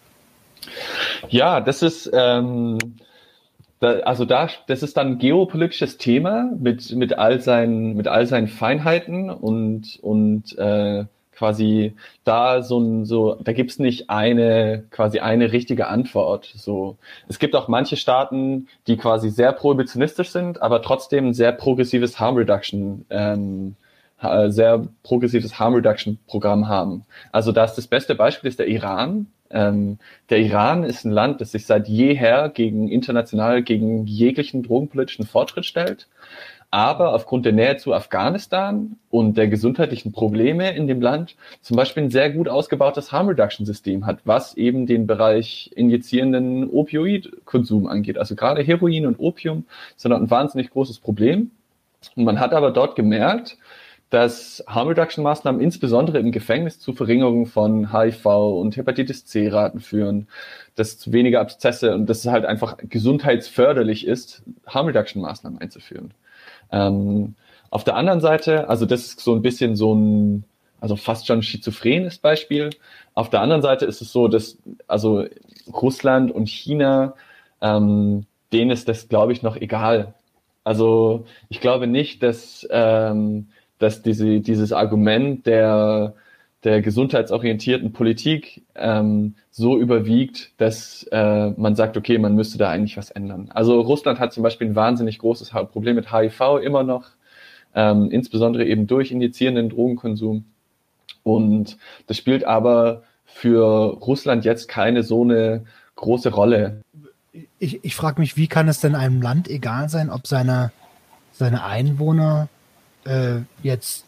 Ja, das ist ähm, da, also da das ist dann ein geopolitisches Thema mit mit all seinen mit all seinen Feinheiten und und äh, quasi da so ein so da gibt's nicht eine quasi eine richtige Antwort. So es gibt auch manche Staaten, die quasi sehr prohibitionistisch sind, aber trotzdem ein sehr progressives Harm Reduction ähm, sehr progressives Harm Reduction Programm haben. Also das das beste Beispiel ist der Iran. Ähm, der Iran ist ein Land, das sich seit jeher gegen international gegen jeglichen drogenpolitischen Fortschritt stellt, aber aufgrund der Nähe zu Afghanistan und der gesundheitlichen Probleme in dem Land zum Beispiel ein sehr gut ausgebautes Harm Reduction System hat, was eben den Bereich injizierenden Opioidkonsum angeht. Also gerade Heroin und Opium sind ein wahnsinnig großes Problem. Und man hat aber dort gemerkt, dass Harm Reduction Maßnahmen insbesondere im Gefängnis zu Verringerung von H I V und Hepatitis C-Raten führen, dass zu weniger Abszesse und dass es halt einfach gesundheitsförderlich ist, Harm Reduction Maßnahmen einzuführen. Ähm, auf der anderen Seite, also das ist so ein bisschen so ein, also fast schon schizophrenes Beispiel. Auf der anderen Seite ist es so, dass also Russland und China, ähm, denen ist das, glaube ich, noch egal. Also ich glaube nicht, dass ähm, dass diese, dieses Argument der, der gesundheitsorientierten Politik ähm, so überwiegt, dass äh, man sagt, okay, man müsste da eigentlich was ändern. Also Russland hat zum Beispiel ein wahnsinnig großes Problem mit H I V immer noch, ähm, insbesondere eben durch injizierenden Drogenkonsum. Und das spielt aber für Russland jetzt keine so eine große Rolle. Ich, ich frage mich, wie kann es denn einem Land egal sein, ob seine, seine Einwohner äh, jetzt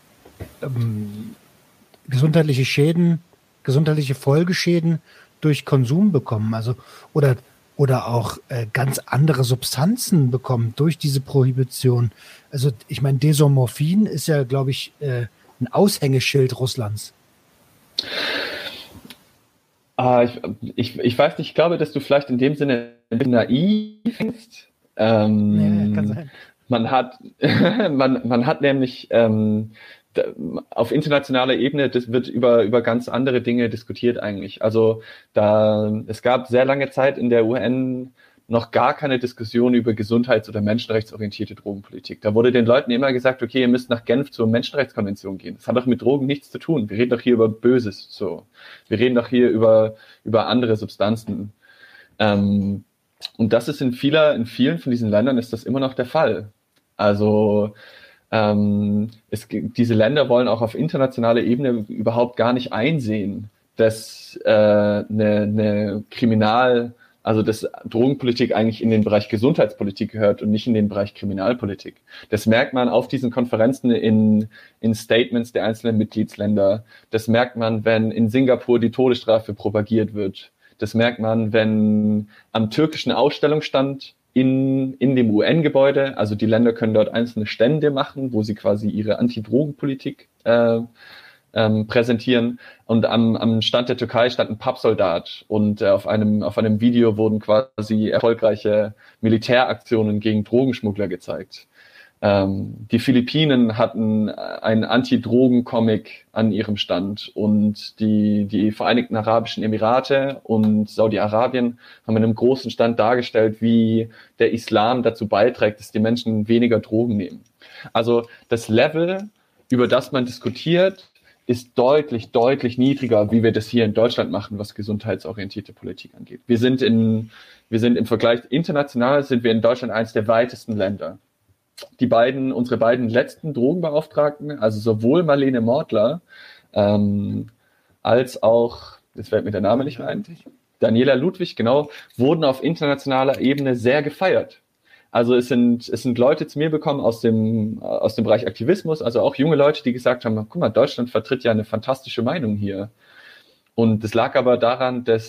ähm, gesundheitliche Schäden, gesundheitliche Folgeschäden durch Konsum bekommen, also oder oder auch äh, ganz andere Substanzen bekommen durch diese Prohibition. Also ich meine, Desomorphin ist ja, glaube ich, äh, ein Aushängeschild Russlands. Ah, ich, ich, ich weiß nicht, ich glaube, dass du vielleicht in dem Sinne ein bisschen naiv denkst. Ähm, ja, kann sein. Man hat, man, man hat nämlich ähm, auf internationaler Ebene, das wird über über ganz andere Dinge diskutiert eigentlich. Also da es gab sehr lange Zeit in der U N noch gar keine Diskussion über gesundheits- oder menschenrechtsorientierte Drogenpolitik. Da wurde den Leuten immer gesagt, okay, ihr müsst nach Genf zur Menschenrechtskonvention gehen. Das hat doch mit Drogen nichts zu tun. Wir reden doch hier über Böses. So, wir reden doch hier über über andere Substanzen. Ähm, und das ist in vieler in vielen von diesen Ländern ist das immer noch der Fall. Also ähm, es, diese Länder wollen auch auf internationaler Ebene überhaupt gar nicht einsehen, dass äh, eine, eine Kriminal, also dass Drogenpolitik eigentlich in den Bereich Gesundheitspolitik gehört und nicht in den Bereich Kriminalpolitik. Das merkt man auf diesen Konferenzen in, in Statements der einzelnen Mitgliedsländer. Das merkt man, wenn in Singapur die Todesstrafe propagiert wird. Das merkt man, wenn am türkischen Ausstellungsstand in, in dem U N-Gebäude, also die Länder können dort einzelne Stände machen, wo sie quasi ihre Anti-Drogen-Politik äh, ähm, präsentieren. Und am, am Stand der Türkei stand ein Pappsoldat und äh, auf einem auf einem Video wurden quasi erfolgreiche Militäraktionen gegen Drogenschmuggler gezeigt. Ähm, die Philippinen hatten einen Anti-Drogen-Comic an ihrem Stand und die, die Vereinigten Arabischen Emirate und Saudi-Arabien haben in einem großen Stand dargestellt, wie der Islam dazu beiträgt, dass die Menschen weniger Drogen nehmen. Also das Level, über das man diskutiert, ist deutlich, deutlich niedriger, wie wir das hier in Deutschland machen, was gesundheitsorientierte Politik angeht. Wir sind in, wir sind im Vergleich international sind wir in Deutschland eines der weitesten Länder. Die beiden, unsere beiden letzten Drogenbeauftragten, also sowohl Marlene Mortler ähm, als auch, das fällt mir der Name nicht mehr ein, Daniela Ludwig, genau, wurden auf internationaler Ebene sehr gefeiert. Also es sind es sind Leute zu mir gekommen aus dem aus dem Bereich Aktivismus, also auch junge Leute, die gesagt haben, guck mal, Deutschland vertritt ja eine fantastische Meinung hier. Und das lag aber daran, dass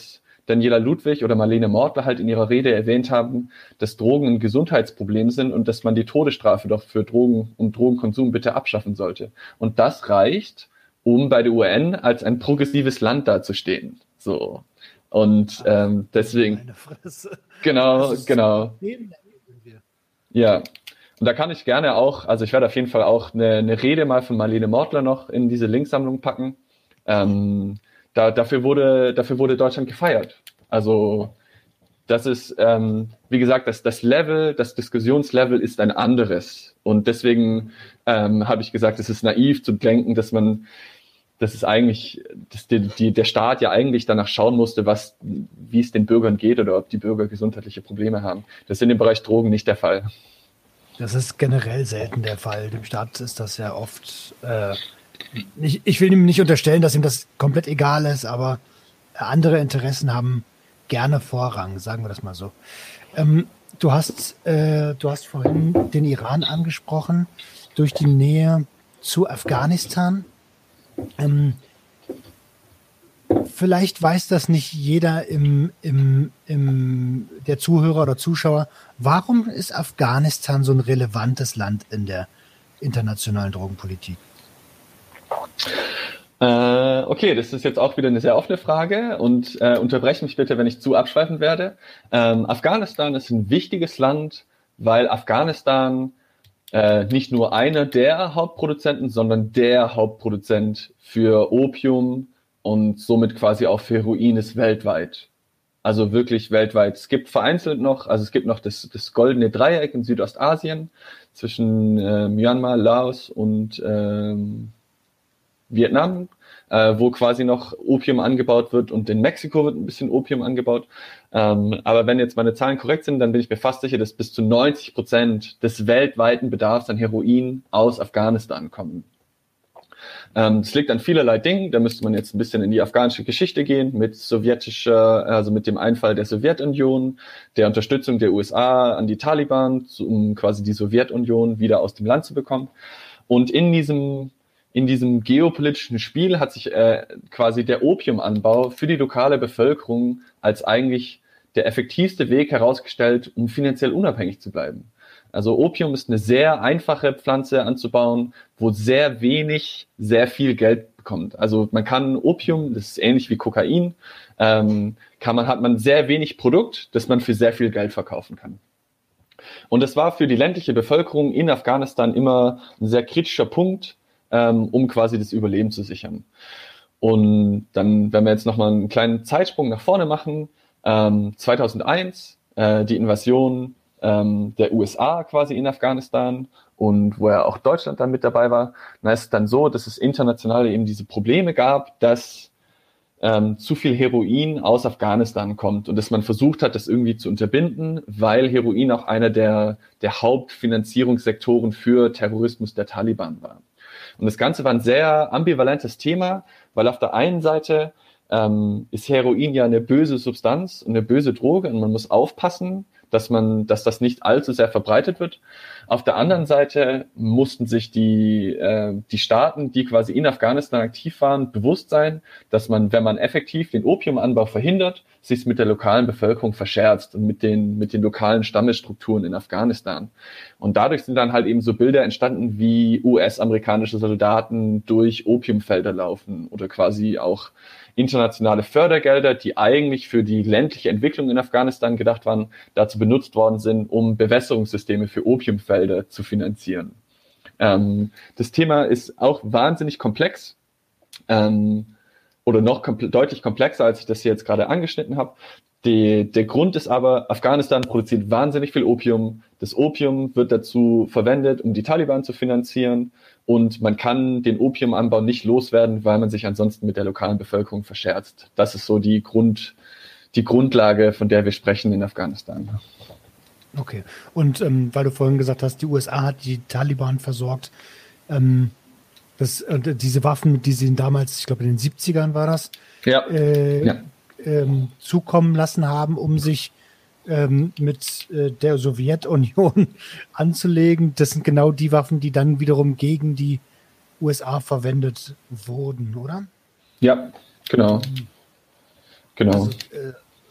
Daniela Ludwig oder Marlene Mortler halt in ihrer Rede erwähnt haben, dass Drogen ein Gesundheitsproblem sind und dass man die Todesstrafe doch für Drogen und Drogenkonsum bitte abschaffen sollte. Und das reicht, um bei der U N als ein progressives Land dazustehen. So. Und ähm, deswegen. Meine Fresse. Genau, genau. Ja. Und da kann ich gerne auch, also ich werde auf jeden Fall auch eine, eine Rede mal von Marlene Mortler noch in diese Linksammlung packen. Ähm, da, dafür wurde, dafür wurde Deutschland gefeiert. Also, das ist, ähm, wie gesagt, das, das Level, das Diskussionslevel ist ein anderes. Und deswegen ähm, habe ich gesagt, es ist naiv zu denken, dass man, dass es eigentlich, dass die, die, der Staat ja eigentlich danach schauen musste, was, wie es den Bürgern geht oder ob die Bürger gesundheitliche Probleme haben. Das ist in dem Bereich Drogen nicht der Fall. Das ist generell selten der Fall. Dem Staat ist das ja oft, äh, nicht, ich will ihm nicht unterstellen, dass ihm das komplett egal ist, aber andere Interessen haben gerne Vorrang, sagen wir das mal so. Ähm, du hast, äh, du hast vorhin den Iran angesprochen, durch die Nähe zu Afghanistan. Ähm, vielleicht weiß das nicht jeder im, im, im, der Zuhörer oder Zuschauer. Warum ist Afghanistan so ein relevantes Land in der internationalen Drogenpolitik? Äh, okay, das ist jetzt auch wieder eine sehr offene Frage und äh, unterbreche mich bitte, wenn ich zu abschweifen werde. Ähm, Afghanistan ist ein wichtiges Land, weil Afghanistan Äh, nicht nur einer der Hauptproduzenten, sondern der Hauptproduzent für Opium und somit quasi auch für Heroin ist weltweit. Also wirklich weltweit. Es gibt vereinzelt noch, also es gibt noch das, das goldene Dreieck in Südostasien zwischen äh, Myanmar, Laos und ähm, Vietnam, äh, wo quasi noch Opium angebaut wird und in Mexiko wird ein bisschen Opium angebaut. Ähm, aber wenn jetzt meine Zahlen korrekt sind, dann bin ich mir fast sicher, dass bis zu neunzig Prozent des weltweiten Bedarfs an Heroin aus Afghanistan kommen. Ähm, das liegt an vielerlei Dingen. Da müsste man jetzt ein bisschen in die afghanische Geschichte gehen mit sowjetischer, also mit dem Einfall der Sowjetunion, der Unterstützung der U S A an die Taliban, um quasi die Sowjetunion wieder aus dem Land zu bekommen. Und in diesem In diesem geopolitischen Spiel hat sich äh, quasi der Opiumanbau für die lokale Bevölkerung als eigentlich der effektivste Weg herausgestellt, um finanziell unabhängig zu bleiben. Also Opium ist eine sehr einfache Pflanze anzubauen, wo sehr wenig, sehr viel Geld bekommt. Also man kann Opium, das ist ähnlich wie Kokain, ähm, kann man, hat man sehr wenig Produkt, das man für sehr viel Geld verkaufen kann. Und das war für die ländliche Bevölkerung in Afghanistan immer ein sehr kritischer Punkt, um quasi das Überleben zu sichern. Und dann, wenn wir jetzt nochmal einen kleinen Zeitsprung nach vorne machen, ähm, zweitausendeins, äh, die Invasion ähm, der U S A quasi in Afghanistan und wo ja auch Deutschland dann mit dabei war, dann ist es dann so, dass es international eben diese Probleme gab, dass ähm, zu viel Heroin aus Afghanistan kommt und dass man versucht hat, das irgendwie zu unterbinden, weil Heroin auch einer der, der Hauptfinanzierungssektoren für Terrorismus der Taliban war. Und das Ganze war ein sehr ambivalentes Thema, weil auf der einen Seite ähm, ist Heroin ja eine böse Substanz, eine böse Droge und man muss aufpassen, dass man, dass das nicht allzu sehr verbreitet wird. Auf der anderen Seite mussten sich die, äh, die Staaten, die quasi in Afghanistan aktiv waren, bewusst sein, dass man, wenn man effektiv den Opiumanbau verhindert, sich mit der lokalen Bevölkerung verscherzt und mit den, mit den lokalen Stammesstrukturen in Afghanistan. Und dadurch sind dann halt eben so Bilder entstanden, wie U S-amerikanische Soldaten durch Opiumfelder laufen oder quasi auch internationale Fördergelder, die eigentlich für die ländliche Entwicklung in Afghanistan gedacht waren, dazu benutzt worden sind, um Bewässerungssysteme für Opiumfelder zu finanzieren. Ähm, das Thema ist auch wahnsinnig komplex ähm, oder noch kompl- deutlich komplexer, als ich das hier jetzt gerade angeschnitten habe. Die, der Grund ist aber, Afghanistan produziert wahnsinnig viel Opium. Das Opium wird dazu verwendet, um die Taliban zu finanzieren. Und man kann den Opiumanbau nicht loswerden, weil man sich ansonsten mit der lokalen Bevölkerung verscherzt. Das ist so die Grund, die Grundlage, von der wir sprechen in Afghanistan. Okay. Und ähm, weil du vorhin gesagt hast, die U S A hat die Taliban versorgt. Ähm, das, äh, diese Waffen, die sie damals, ich glaube in den siebzigern war das, ja. Äh, ja. Ähm, zukommen lassen haben, um sich ähm, mit äh, der Sowjetunion anzulegen. Das sind genau die Waffen, die dann wiederum gegen die U S A verwendet wurden, oder? Ja, genau. Genau. Also, äh,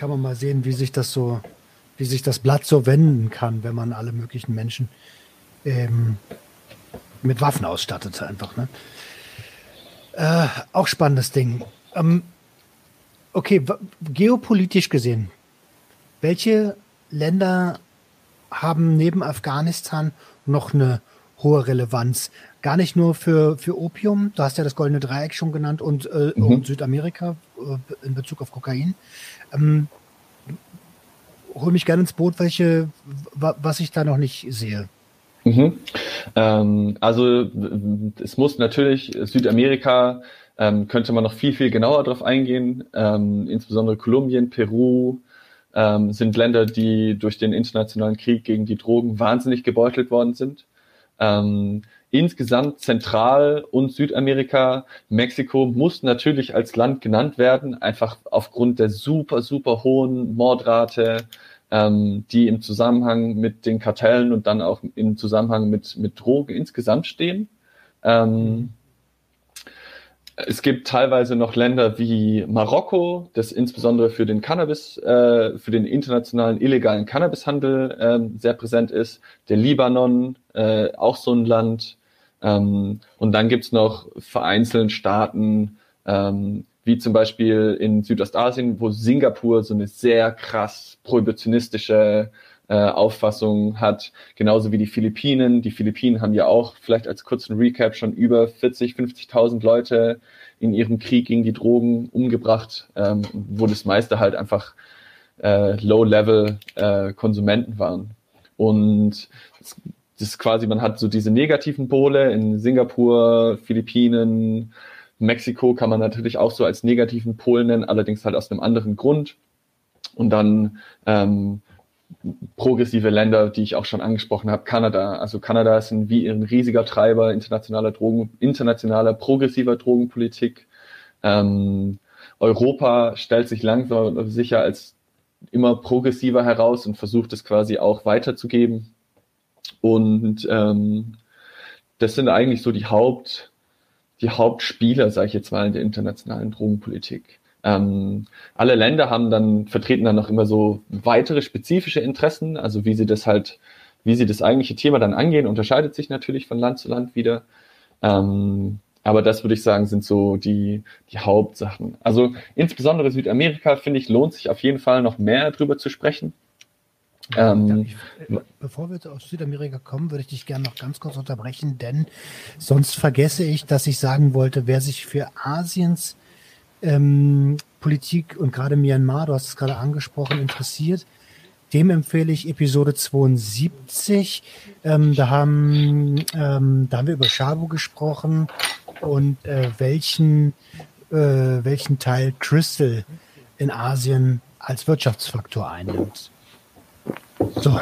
kann man mal sehen, wie sich das so, wie sich das Blatt so wenden kann, wenn man alle möglichen Menschen ähm, mit Waffen ausstattet einfach. Ne? Äh, auch spannendes Ding. Ähm, okay, w- geopolitisch gesehen, welche Länder haben neben Afghanistan noch eine hohe Relevanz? Gar nicht nur für, für Opium, du hast ja das Goldene Dreieck schon genannt, und, äh, Mhm. und Südamerika äh, in Bezug auf Kokain. Ähm, hol mich gerne ins Boot, welche, wa- was ich da noch nicht sehe. Mhm. Ähm, also w- es muss natürlich Südamerika, ähm, könnte man noch viel, viel genauer drauf eingehen. Ähm, insbesondere Kolumbien, Peru ähm, sind Länder, die durch den internationalen Krieg gegen die Drogen wahnsinnig gebeutelt worden sind. Ähm, insgesamt Zentral- und Südamerika, Mexiko muss natürlich als Land genannt werden, einfach aufgrund der super, super hohen Mordrate, ähm, die im Zusammenhang mit den Kartellen und dann auch im Zusammenhang mit, mit Drogen insgesamt stehen. Ähm, es gibt teilweise noch Länder wie Marokko, das insbesondere für den Cannabis, äh, für den internationalen illegalen Cannabishandel ähm, sehr präsent ist. Der Libanon, äh, auch so ein Land. Ähm, und dann gibt's noch vereinzelt Staaten, ähm, wie zum Beispiel in Südostasien, wo Singapur so eine sehr krass prohibitionistische äh, Auffassung hat, genauso wie die Philippinen. Die Philippinen haben ja auch, vielleicht als kurzen Recap, schon über vierzig, fünfzigtausend Leute in ihrem Krieg gegen die Drogen umgebracht, ähm, wo das meiste halt einfach äh, Low-Level äh, Konsumenten waren. Und das, das ist quasi, man hat so diese negativen Pole in Singapur, Philippinen, Mexiko kann man natürlich auch so als negativen Pol nennen, allerdings halt aus einem anderen Grund. Und dann ähm, progressive Länder, die ich auch schon angesprochen habe, Kanada. Also Kanada ist ein, wie ein riesiger Treiber internationaler Drogen, internationaler progressiver Drogenpolitik. Ähm, Europa stellt sich langsam aber sicher als immer progressiver heraus und versucht es quasi auch weiterzugeben. Und ähm, das sind eigentlich so die Haupt, die Hauptspieler, sage ich jetzt mal, in der internationalen Drogenpolitik. Ähm, alle Länder haben dann, vertreten dann noch immer so weitere spezifische Interessen, also wie sie das halt, wie sie das eigentliche Thema dann angehen, unterscheidet sich natürlich von Land zu Land wieder. Ähm, aber das würde ich sagen, sind so die, die Hauptsachen. Also insbesondere Südamerika, finde ich, lohnt sich auf jeden Fall noch mehr drüber zu sprechen. Ähm, Ich, äh, bevor wir aus Südamerika kommen, würde ich dich gerne noch ganz kurz unterbrechen, denn sonst vergesse ich, dass ich sagen wollte, wer sich für Asiens ähm, Politik und gerade Myanmar, du hast es gerade angesprochen, interessiert, dem empfehle ich Episode zweiundsiebzig. Ähm, da haben ähm, da haben wir über Shabu gesprochen und äh, welchen äh, welchen Teil Crystal in Asien als Wirtschaftsfaktor einnimmt. So.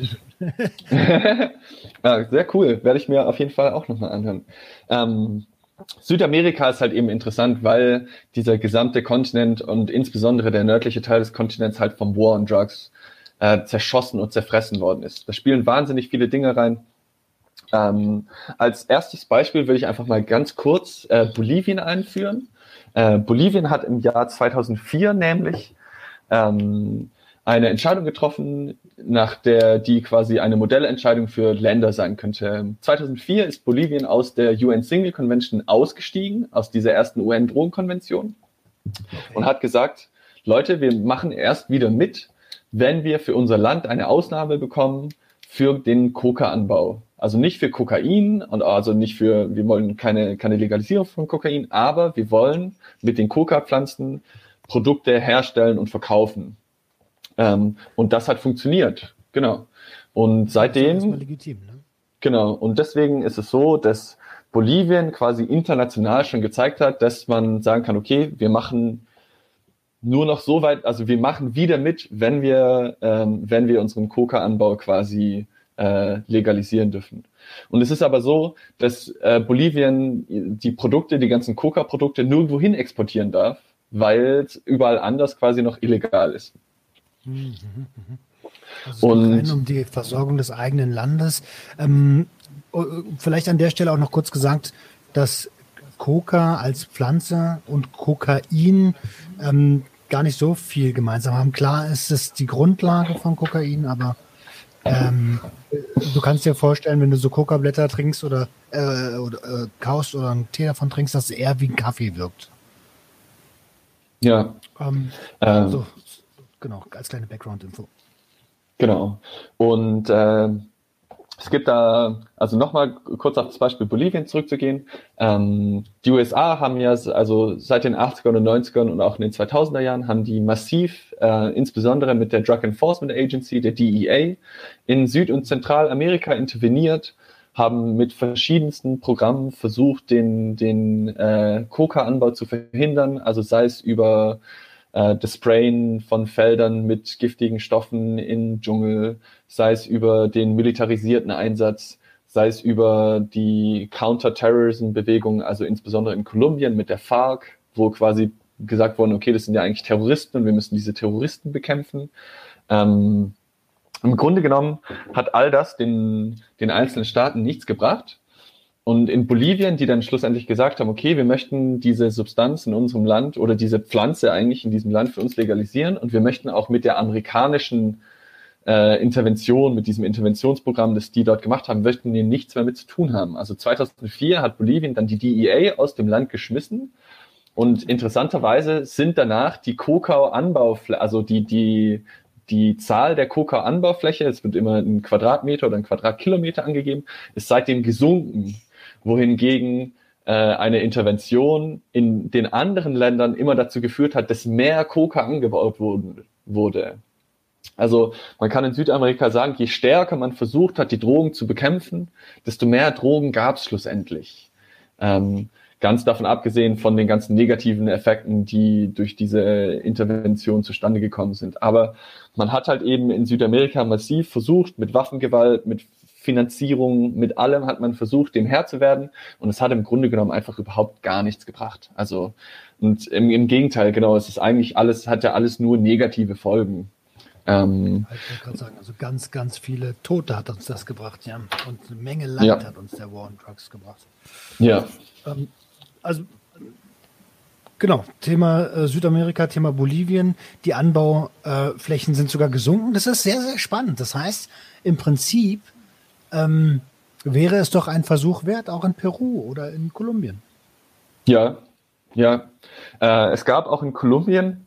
Ja, sehr cool. Werde ich mir auf jeden Fall auch nochmal anhören. Ähm, Südamerika ist halt eben interessant, weil dieser gesamte Kontinent und insbesondere der nördliche Teil des Kontinents halt vom War on Drugs äh, zerschossen und zerfressen worden ist. Da spielen wahnsinnig viele Dinge rein. Ähm, als erstes Beispiel will ich einfach mal ganz kurz äh, Bolivien einführen. Äh, Bolivien hat im Jahr zweitausendvier nämlich ähm, eine Entscheidung getroffen, nach der die quasi eine Modellentscheidung für Länder sein könnte. zweitausendvier ist Bolivien aus der U N Single Convention ausgestiegen, aus dieser ersten U N-Drogenkonvention, okay, und hat gesagt, Leute, wir machen erst wieder mit, wenn wir für unser Land eine Ausnahme bekommen für den Coca-Anbau. Also nicht für Kokain und also nicht für, wir wollen keine, keine Legalisierung von Kokain, aber wir wollen mit den Coca-Pflanzen Produkte herstellen und verkaufen. Ähm, und das hat funktioniert, genau. Und seitdem, das ist legitim, ne? Genau. Und deswegen ist es so, dass Bolivien quasi international schon gezeigt hat, dass man sagen kann, okay, wir machen nur noch so weit, also wir machen wieder mit, wenn wir, ähm, wenn wir unseren Coca-Anbau quasi äh, legalisieren dürfen. Und es ist aber so, dass äh, Bolivien die Produkte, die ganzen Coca-Produkte nirgendwo hin exportieren darf, weil es überall anders quasi noch illegal ist. Also es geht rein um die Versorgung des eigenen Landes. Ähm, vielleicht an der Stelle auch noch kurz gesagt, dass Coca als Pflanze und Kokain ähm, gar nicht so viel gemeinsam haben. Klar ist es die Grundlage von Kokain, aber ähm, du kannst dir vorstellen, wenn du so Kokablätter trinkst oder, äh, oder äh, kaust oder einen Tee davon trinkst, dass es eher wie ein Kaffee wirkt. Ja. Ähm, ähm, so, genau, als kleine Background-Info. Genau. Und äh, es gibt da, also nochmal kurz auf das Beispiel Bolivien zurückzugehen. Ähm, die U S A haben ja, also seit den achtzigern und neunzigern und auch in den zweitausender Jahren, haben die massiv, äh, insbesondere mit der Drug Enforcement Agency, der D E A, in Süd- und Zentralamerika interveniert, haben mit verschiedensten Programmen versucht, den, den äh, Coca-Anbau zu verhindern, also sei es über das Sprayen von Feldern mit giftigen Stoffen im Dschungel, sei es über den militarisierten Einsatz, sei es über die Counter-Terrorism-Bewegung, also insbesondere in Kolumbien mit der FARC, wo quasi gesagt wurde, okay, das sind ja eigentlich Terroristen und wir müssen diese Terroristen bekämpfen. Ähm, im Grunde genommen hat all das den, den einzelnen Staaten nichts gebracht. Und in Bolivien, die dann schlussendlich gesagt haben, okay, wir möchten diese Substanz in unserem Land oder diese Pflanze eigentlich in diesem Land für uns legalisieren und wir möchten auch mit der amerikanischen äh, Intervention, mit diesem Interventionsprogramm, das die dort gemacht haben, möchten wir nichts mehr mit zu tun haben. Also zweitausendvier hat Bolivien dann die D E A aus dem Land geschmissen und interessanterweise sind danach die Kokao-Anbaufläche, also die, die, die Zahl der Kokao-Anbaufläche, es wird immer ein Quadratmeter oder ein Quadratkilometer angegeben, ist seitdem gesunken. Wohingegen äh, eine Intervention in den anderen Ländern immer dazu geführt hat, dass mehr Coca angebaut wurden, wurde. Also man kann in Südamerika sagen, je stärker man versucht hat, die Drogen zu bekämpfen, desto mehr Drogen gab es schlussendlich. Ähm, ganz davon abgesehen von den ganzen negativen Effekten, die durch diese Intervention zustande gekommen sind. Aber man hat halt eben in Südamerika massiv versucht, mit Waffengewalt, mit Finanzierung, mit allem hat man versucht, dem Herr zu werden und es hat im Grunde genommen einfach überhaupt gar nichts gebracht. Also und im, im Gegenteil, genau, es ist eigentlich alles, hat ja alles nur negative Folgen. Ähm, ich wollte gerade sagen, also ganz, ganz viele Tote hat uns das gebracht, ja, und eine Menge Leid ja. hat uns der War on Drugs gebracht. Ja. Ähm, also genau, Thema äh, Südamerika, Thema Bolivien, die Anbauflächen äh, sind sogar gesunken. Das ist sehr, sehr spannend. Das heißt, im Prinzip Ähm, wäre es doch ein Versuch wert, auch in Peru oder in Kolumbien. Ja, ja. Äh, es gab auch in Kolumbien,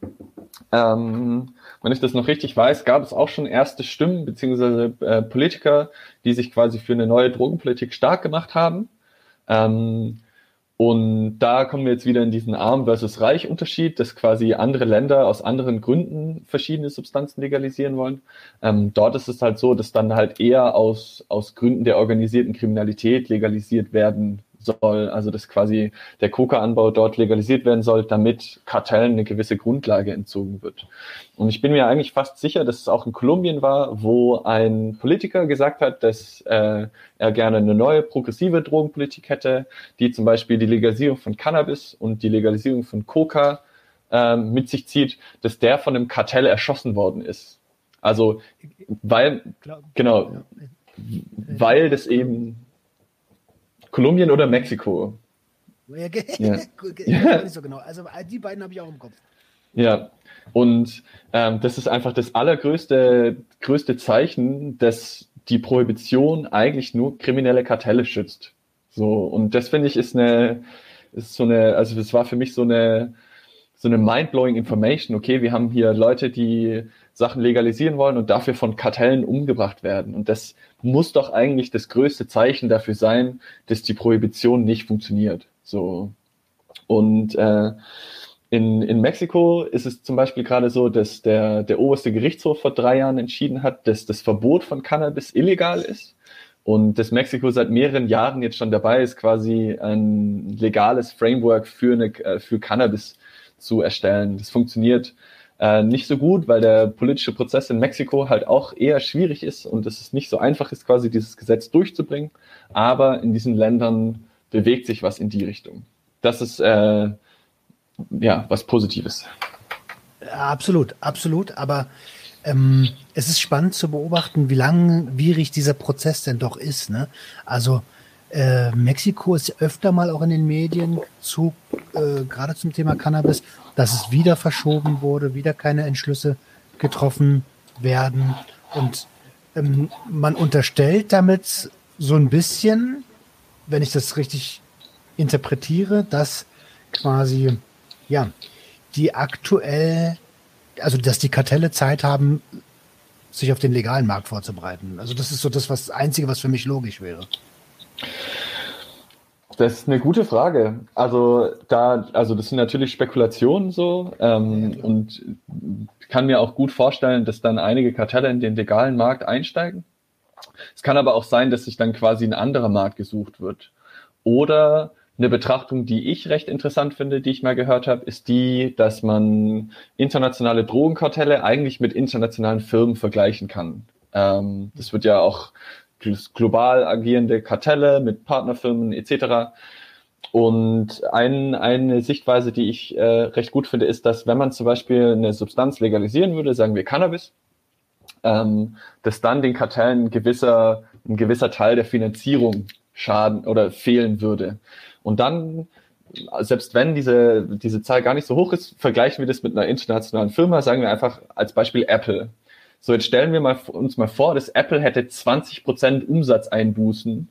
ähm, wenn ich das noch richtig weiß, gab es auch schon erste Stimmen beziehungsweise äh, Politiker, die sich quasi für eine neue Drogenpolitik stark gemacht haben. Ähm, Und da kommen wir jetzt wieder in diesen Arm versus Reich Unterschied, dass quasi andere Länder aus anderen Gründen verschiedene Substanzen legalisieren wollen. Ähm, dort ist es halt so, dass dann halt eher aus, aus Gründen der organisierten Kriminalität legalisiert werden soll. Also dass quasi der Coca-Anbau dort legalisiert werden soll, damit Kartellen eine gewisse Grundlage entzogen wird. Und ich bin mir eigentlich fast sicher, dass es auch in Kolumbien war, wo ein Politiker gesagt hat, dass äh, er gerne eine neue progressive Drogenpolitik hätte, die zum Beispiel die Legalisierung von Cannabis und die Legalisierung von Coca äh, mit sich zieht, dass der von einem Kartell erschossen worden ist. Also weil, genau, weil das eben Kolumbien oder Mexiko? Ja, ja. ja. Nicht so genau. Also die beiden habe ich auch im Kopf. Ja, und ähm, das ist einfach das allergrößte größte Zeichen, dass die Prohibition eigentlich nur kriminelle Kartelle schützt. So, und das finde ich ist eine, ist so eine, also das war für mich so eine, so eine mind-blowing Information. Okay, wir haben hier Leute, die Sachen legalisieren wollen und dafür von Kartellen umgebracht werden. Und das muss doch eigentlich das größte Zeichen dafür sein, dass die Prohibition nicht funktioniert. So. Und äh, in, in Mexiko ist es zum Beispiel gerade so, dass der, der oberste Gerichtshof vor drei Jahren entschieden hat, dass das Verbot von Cannabis illegal ist. Und dass Mexiko seit mehreren Jahren jetzt schon dabei ist, quasi ein legales Framework für, eine, für Cannabis zu erstellen. Das funktioniert Äh, nicht so gut, weil der politische Prozess in Mexiko halt auch eher schwierig ist und es nicht so einfach ist, quasi dieses Gesetz durchzubringen. Aber in diesen Ländern bewegt sich was in die Richtung. Das ist äh, ja was Positives. Absolut, absolut. Aber ähm, es ist spannend zu beobachten, wie langwierig dieser Prozess denn doch ist. Ne? Also äh, Mexiko ist öfter mal auch in den Medien zu äh, gerade zum Thema Cannabis, dass es wieder verschoben wurde, wieder keine Entschlüsse getroffen werden. Und ähm, man unterstellt damit so ein bisschen, wenn ich das richtig interpretiere, dass quasi, ja, die aktuell, also dass die Kartelle Zeit haben, sich auf den legalen Markt vorzubereiten. Also das ist so das, was das Einzige, was für mich logisch wäre. Das ist eine gute Frage. Also da, also das sind natürlich Spekulationen so, ähm, ja, und ich kann mir auch gut vorstellen, dass dann einige Kartelle in den legalen Markt einsteigen. Es kann aber auch sein, dass sich dann quasi ein anderer Markt gesucht wird. Oder eine Betrachtung, die ich recht interessant finde, die ich mal gehört habe, ist die, dass man internationale Drogenkartelle eigentlich mit internationalen Firmen vergleichen kann. Ähm, das wird ja auch global agierende Kartelle mit Partnerfirmen et cetera. Und ein, eine Sichtweise, die ich äh, recht gut finde, ist, dass wenn man zum Beispiel eine Substanz legalisieren würde, sagen wir Cannabis, ähm, dass dann den Kartellen ein gewisser, ein gewisser Teil der Finanzierung schaden oder fehlen würde. Und dann, selbst wenn diese, diese Zahl gar nicht so hoch ist, vergleichen wir das mit einer internationalen Firma, sagen wir einfach als Beispiel Apple. So, jetzt stellen wir mal, uns mal vor, dass Apple hätte zwanzig Prozent Umsatzeinbußen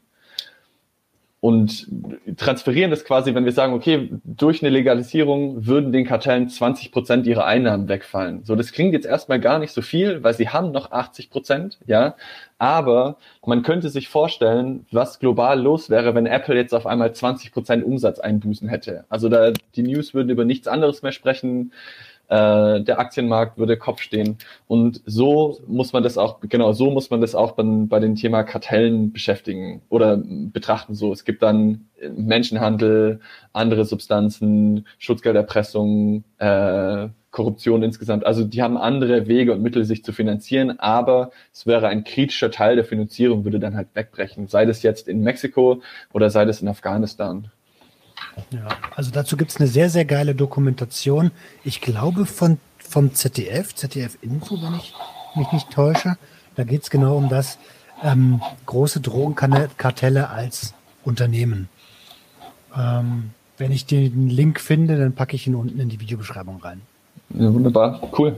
und transferieren das quasi, wenn wir sagen, okay, durch eine Legalisierung würden den Kartellen zwanzig Prozent ihrer Einnahmen wegfallen. So, das klingt jetzt erstmal gar nicht so viel, weil sie haben noch achtzig Prozent, ja. Aber man könnte sich vorstellen, was global los wäre, wenn Apple jetzt auf einmal zwanzig Prozent Umsatzeinbußen hätte. Also da, die News würden über nichts anderes mehr sprechen. Äh, der Aktienmarkt würde Kopf stehen. Und so muss man das auch, genau, so muss man das auch bei, bei dem Thema Kartellen beschäftigen oder betrachten. So, es gibt dann Menschenhandel, andere Substanzen, Schutzgelderpressung, äh, Korruption insgesamt. Also die haben andere Wege und Mittel, sich zu finanzieren, aber es wäre ein kritischer Teil der Finanzierung, würde dann halt wegbrechen. Sei das jetzt in Mexiko oder sei das in Afghanistan. Ja, also dazu gibt es eine sehr, sehr geile Dokumentation. Ich glaube von vom Z D F, Z D F Info, wenn ich mich nicht täusche. Da geht es genau um das, ähm, große Drogenkartelle als Unternehmen. Ähm, wenn ich den Link finde, dann packe ich ihn unten in die Videobeschreibung rein. Ja, wunderbar, cool.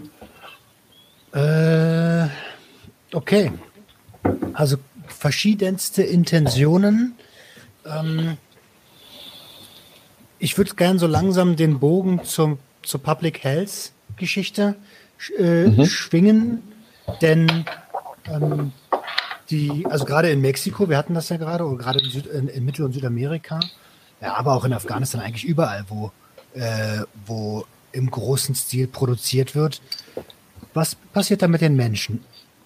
Äh, okay. Also verschiedenste Intentionen. Ähm, Ich würde gern so langsam den Bogen zum, zur Public Health Geschichte äh, mhm. schwingen, denn ähm, die, also gerade in Mexiko, wir hatten das ja gerade, oder gerade in, Süd, in, in Mittel- und Südamerika, ja, aber auch in Afghanistan, eigentlich überall, wo, äh, wo im großen Stil produziert wird. Was passiert da mit den Menschen?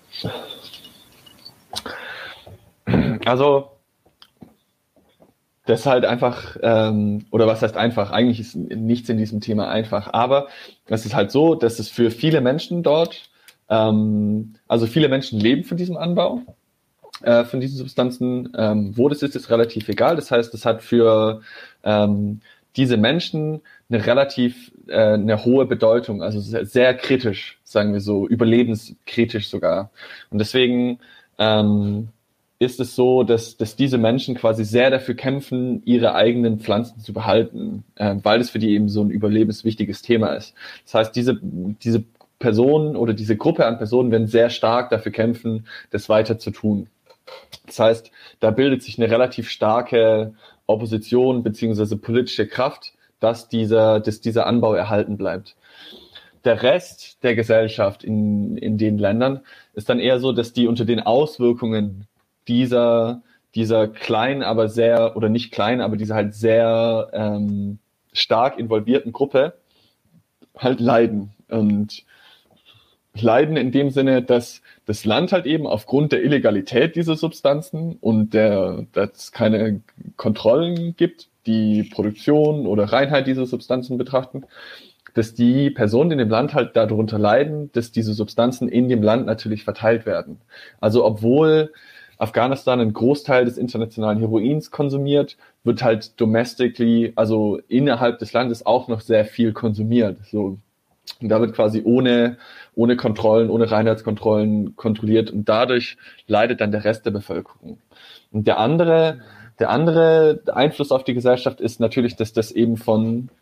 Also das ist halt einfach, ähm, oder was heißt einfach, eigentlich ist nichts in diesem Thema einfach, aber es ist halt so, dass es für viele Menschen dort, ähm, also viele Menschen leben von diesem Anbau, äh, von diesen Substanzen, ähm, wo das ist, ist relativ egal, das heißt, das hat für ähm, diese Menschen eine relativ, äh, eine hohe Bedeutung, also sehr, sehr kritisch, sagen wir so, überlebenskritisch sogar. Und deswegen ähm, ist es so, dass, dass diese Menschen quasi sehr dafür kämpfen, ihre eigenen Pflanzen zu behalten, äh, weil es für die eben so ein überlebenswichtiges Thema ist. Das heißt, diese, diese Personen oder diese Gruppe an Personen werden sehr stark dafür kämpfen, das weiter zu tun. Das heißt, da bildet sich eine relativ starke Opposition beziehungsweise politische Kraft, dass dieser, dass dieser Anbau erhalten bleibt. Der Rest der Gesellschaft in, in den Ländern ist dann eher so, dass die unter den Auswirkungen dieser, dieser kleinen, aber sehr, oder nicht klein, aber dieser halt sehr ähm, stark involvierten Gruppe halt leiden. Und leiden in dem Sinne, dass das Land halt eben aufgrund der Illegalität dieser Substanzen und der, dass es keine Kontrollen gibt, die Produktion oder Reinheit dieser Substanzen betrachten, dass die Personen in dem Land halt darunter leiden, dass diese Substanzen in dem Land natürlich verteilt werden. Also obwohl Afghanistan einen Großteil des internationalen Heroins konsumiert, wird halt domestically, also innerhalb des Landes auch noch sehr viel konsumiert. So, und da wird quasi ohne, ohne Kontrollen, ohne Reinheitskontrollen kontrolliert und dadurch leidet dann der Rest der Bevölkerung. Und der andere, der andere Einfluss auf die Gesellschaft ist natürlich, dass das eben von,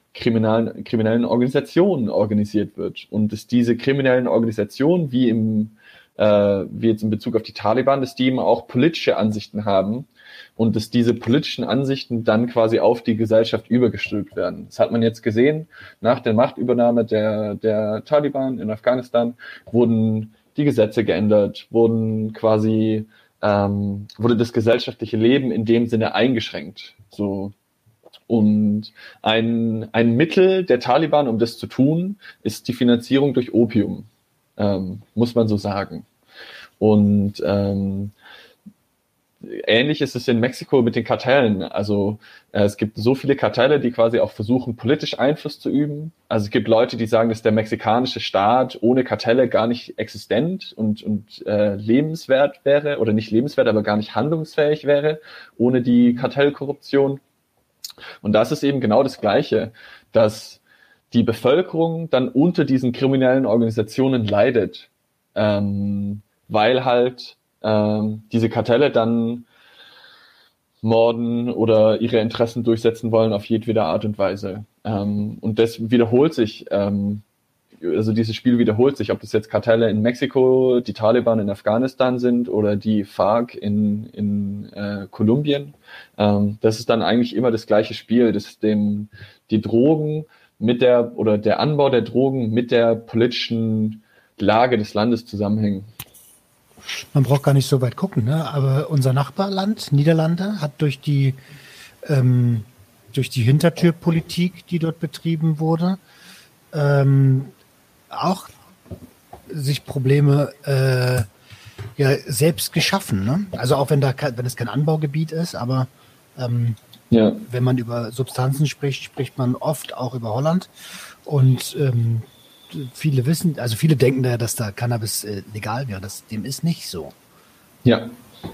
kriminellen, kriminellen Organisationen organisiert wird. Und dass diese kriminellen Organisationen, wie im äh, wie jetzt in Bezug auf die Taliban, dass die eben auch politische Ansichten haben und dass diese politischen Ansichten dann quasi auf die Gesellschaft übergestülpt werden. Das hat man jetzt gesehen, nach der Machtübernahme der, der Taliban in Afghanistan wurden die Gesetze geändert, wurden quasi, ähm, wurde das gesellschaftliche Leben in dem Sinne eingeschränkt. So. Und ein, ein Mittel der Taliban, um das zu tun, ist die Finanzierung durch Opium, ähm, muss man so sagen. Und ähm, ähnlich ist es in Mexiko mit den Kartellen. Also äh, es gibt so viele Kartelle, die quasi auch versuchen, politisch Einfluss zu üben. Also es gibt Leute, die sagen, dass der mexikanische Staat ohne Kartelle gar nicht existent und, und äh, lebenswert wäre, oder nicht lebenswert, aber gar nicht handlungsfähig wäre, ohne die Kartellkorruption. Und das ist eben genau das Gleiche, dass die Bevölkerung dann unter diesen kriminellen Organisationen leidet, ähm, weil halt ähm, diese Kartelle dann morden oder ihre Interessen durchsetzen wollen auf jedwede Art und Weise. Ähm, und das wiederholt sich, ähm, also dieses Spiel wiederholt sich, ob das jetzt Kartelle in Mexiko, die Taliban in Afghanistan sind oder die FARC in, in äh, Kolumbien. Ähm, das ist dann eigentlich immer das gleiche Spiel, dass dem die Drogen mit der, oder der Anbau der Drogen mit der politischen Lage des Landes zusammenhängen. Man braucht gar nicht so weit gucken, ne? Aber unser Nachbarland, Niederlande, hat durch die, ähm, durch die Hintertürpolitik, die dort betrieben wurde, ähm, auch sich Probleme äh, ja, selbst geschaffen. Ne? Also auch wenn da wenn es kein Anbaugebiet ist, aber ähm, ja. wenn man über Substanzen spricht, spricht man oft auch über Holland. Und ähm, viele wissen, also viele denken da, dass da Cannabis äh, legal wäre. Das, dem ist nicht so. Ja.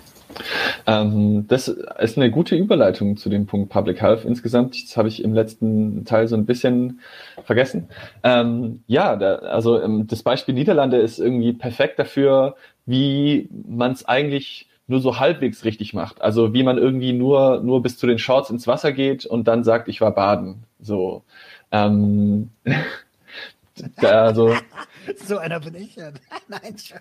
Ähm, das ist eine gute Überleitung zu dem Punkt Public Health insgesamt. Das habe ich im letzten Teil so ein bisschen vergessen. Ähm, ja, da, also ähm, das Beispiel Niederlande ist irgendwie perfekt dafür, wie man es eigentlich nur so halbwegs richtig macht. Also wie man irgendwie nur nur bis zu den Shorts ins Wasser geht und dann sagt, ich war baden. So. Ähm, da, also, so einer bin ich ja. Nein, Spaß.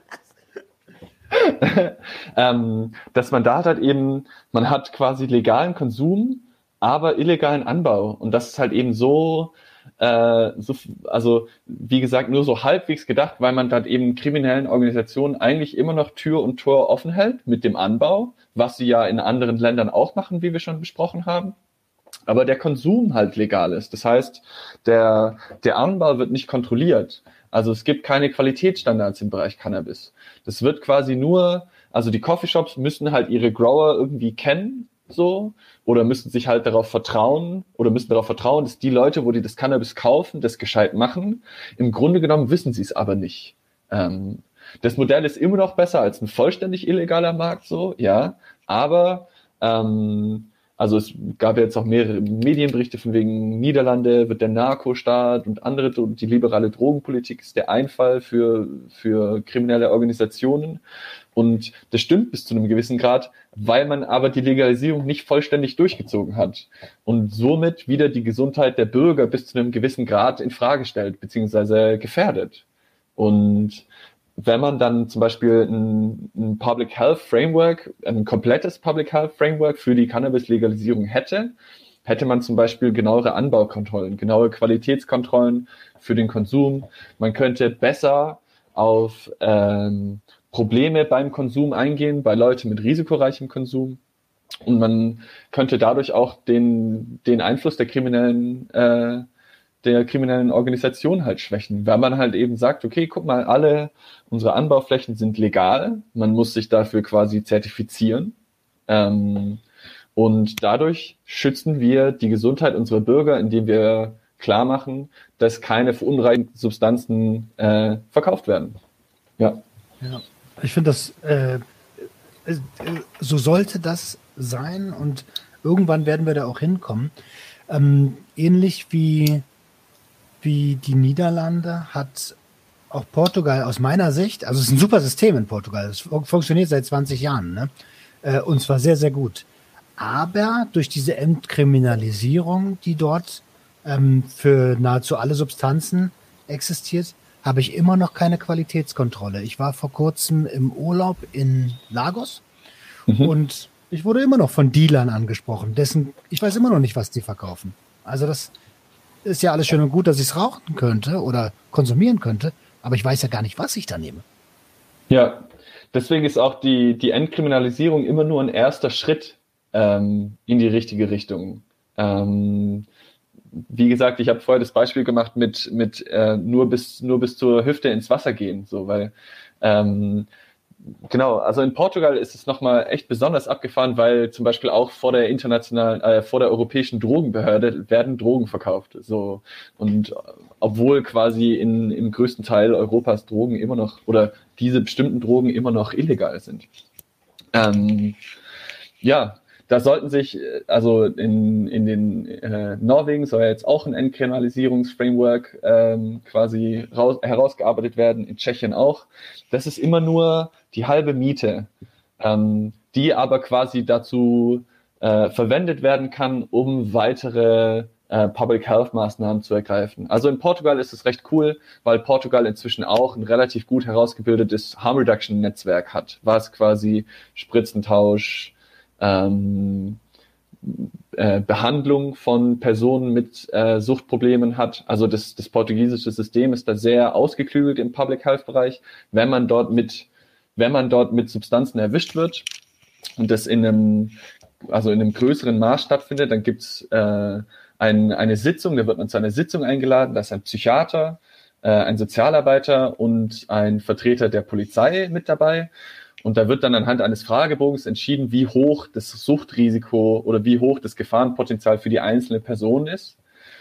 ähm, dass man da halt eben, man hat quasi legalen Konsum, aber illegalen Anbau. Und das ist halt eben so, äh, so, also wie gesagt, nur so halbwegs gedacht, weil man dann eben kriminellen Organisationen eigentlich immer noch Tür und Tor offen hält mit dem Anbau, was sie ja in anderen Ländern auch machen, wie wir schon besprochen haben. Aber der Konsum halt legal ist. Das heißt, der, der Anbau wird nicht kontrolliert. Also es gibt keine Qualitätsstandards im Bereich Cannabis. Das wird quasi nur, also die Coffeeshops müssen halt ihre Grower irgendwie kennen, so, oder müssen sich halt darauf vertrauen, oder müssen darauf vertrauen, dass die Leute, wo die das Cannabis kaufen, das gescheit machen. Im Grunde genommen wissen sie es aber nicht. Ähm, das Modell ist immer noch besser als ein vollständig illegaler Markt, so, ja, aber, ähm, also es gab jetzt auch mehrere Medienberichte von wegen Niederlande wird der Narkostaat und andere, die liberale Drogenpolitik ist der Einfall für, für kriminelle Organisationen. Und das stimmt bis zu einem gewissen Grad, weil man aber die Legalisierung nicht vollständig durchgezogen hat und somit wieder die Gesundheit der Bürger bis zu einem gewissen Grad in Frage stellt, beziehungsweise gefährdet. Und wenn man dann zum Beispiel ein, ein Public Health Framework, ein komplettes Public Health Framework für die Cannabis-Legalisierung hätte, hätte man zum Beispiel genauere Anbaukontrollen, genaue Qualitätskontrollen für den Konsum. Man könnte besser auf ähm, Probleme beim Konsum eingehen, bei Leuten mit risikoreichem Konsum. Und man könnte dadurch auch den, den Einfluss der kriminellen äh, der kriminellen Organisation halt schwächen, weil man halt eben sagt, okay, guck mal, alle unsere Anbauflächen sind legal, man muss sich dafür quasi zertifizieren ähm, und dadurch schützen wir die Gesundheit unserer Bürger, indem wir klar machen, dass keine verunreinigten Substanzen äh, verkauft werden. Ja. Ja. Ich finde, das äh, äh, so sollte das sein und irgendwann werden wir da auch hinkommen. Ähm, ähnlich wie wie die Niederlande hat auch Portugal aus meiner Sicht, also es ist ein super System in Portugal, es funktioniert seit zwanzig Jahren, ne? Äh, und zwar sehr, sehr gut. Aber durch diese Entkriminalisierung, die dort ähm, für nahezu alle Substanzen existiert, habe ich immer noch keine Qualitätskontrolle. Ich war vor kurzem im Urlaub in Lagos mhm. und ich wurde immer noch von Dealern angesprochen. Dessen, ich weiß immer noch nicht, was die verkaufen. Also das ist ja alles schön und gut, dass ich es rauchen könnte oder konsumieren könnte, aber ich weiß ja gar nicht, was ich da nehme. Ja, deswegen ist auch die, die Entkriminalisierung immer nur ein erster Schritt ähm, in die richtige Richtung. Ähm, wie gesagt, ich habe vorher das Beispiel gemacht mit, mit äh, nur bis nur bis zur Hüfte ins Wasser gehen, so, weil ähm, genau, also in Portugal ist es nochmal echt besonders abgefahren, weil zum Beispiel auch vor der internationalen, äh, vor der europäischen Drogenbehörde werden Drogen verkauft. So, und obwohl quasi in, im größten Teil Europas Drogen immer noch, oder diese bestimmten Drogen immer noch illegal sind. Ähm, ja, da sollten sich, also in, in den äh, Norwegen soll jetzt auch ein Entkriminalisierungsframework ähm, quasi raus, herausgearbeitet werden, in Tschechien auch. Das ist immer nur die halbe Miete, ähm, die aber quasi dazu äh, verwendet werden kann, um weitere äh, Public Health Maßnahmen zu ergreifen. Also in Portugal ist es recht cool, weil Portugal inzwischen auch ein relativ gut herausgebildetes Harm Reduction Netzwerk hat, was quasi Spritzentausch, Ähm, äh, Behandlung von Personen mit äh, Suchtproblemen hat. Also das, das portugiesische System ist da sehr ausgeklügelt im Public Health Bereich. Wenn man dort mit, wenn man dort mit Substanzen erwischt wird und das in einem, also in einem größeren Maß stattfindet, dann gibt's äh, ein, eine Sitzung, da wird man zu einer Sitzung eingeladen, da ist ein Psychiater, äh, ein Sozialarbeiter und ein Vertreter der Polizei mit dabei. Und da wird dann anhand eines Fragebogens entschieden, wie hoch das Suchtrisiko oder wie hoch das Gefahrenpotenzial für die einzelne Person ist.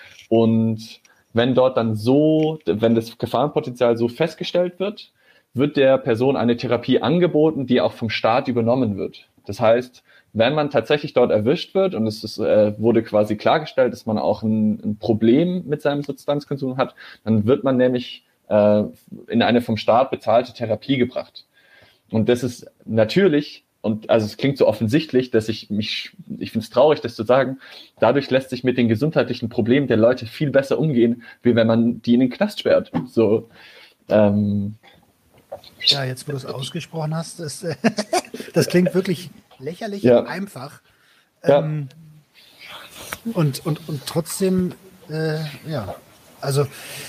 Und wenn dort dann so, wenn das Gefahrenpotenzial so festgestellt wird, wird der Person eine Therapie angeboten, die auch vom Staat übernommen wird. Das heißt, wenn man tatsächlich dort erwischt wird und es ist, äh, wurde quasi klargestellt, dass man auch ein, ein Problem mit seinem Substanzkonsum hat, dann wird man nämlich äh, in eine vom Staat bezahlte Therapie gebracht. Und das ist natürlich, und also es klingt so offensichtlich, dass ich mich, ich finde es traurig, das zu sagen, dadurch lässt sich mit den gesundheitlichen Problemen der Leute viel besser umgehen, wie wenn man die in den Knast sperrt. So, ähm, ja, jetzt wo du es ausgesprochen hast, das, äh, das klingt wirklich lächerlich ja. und einfach. Ähm, ja. und, und, und trotzdem, äh, ja, also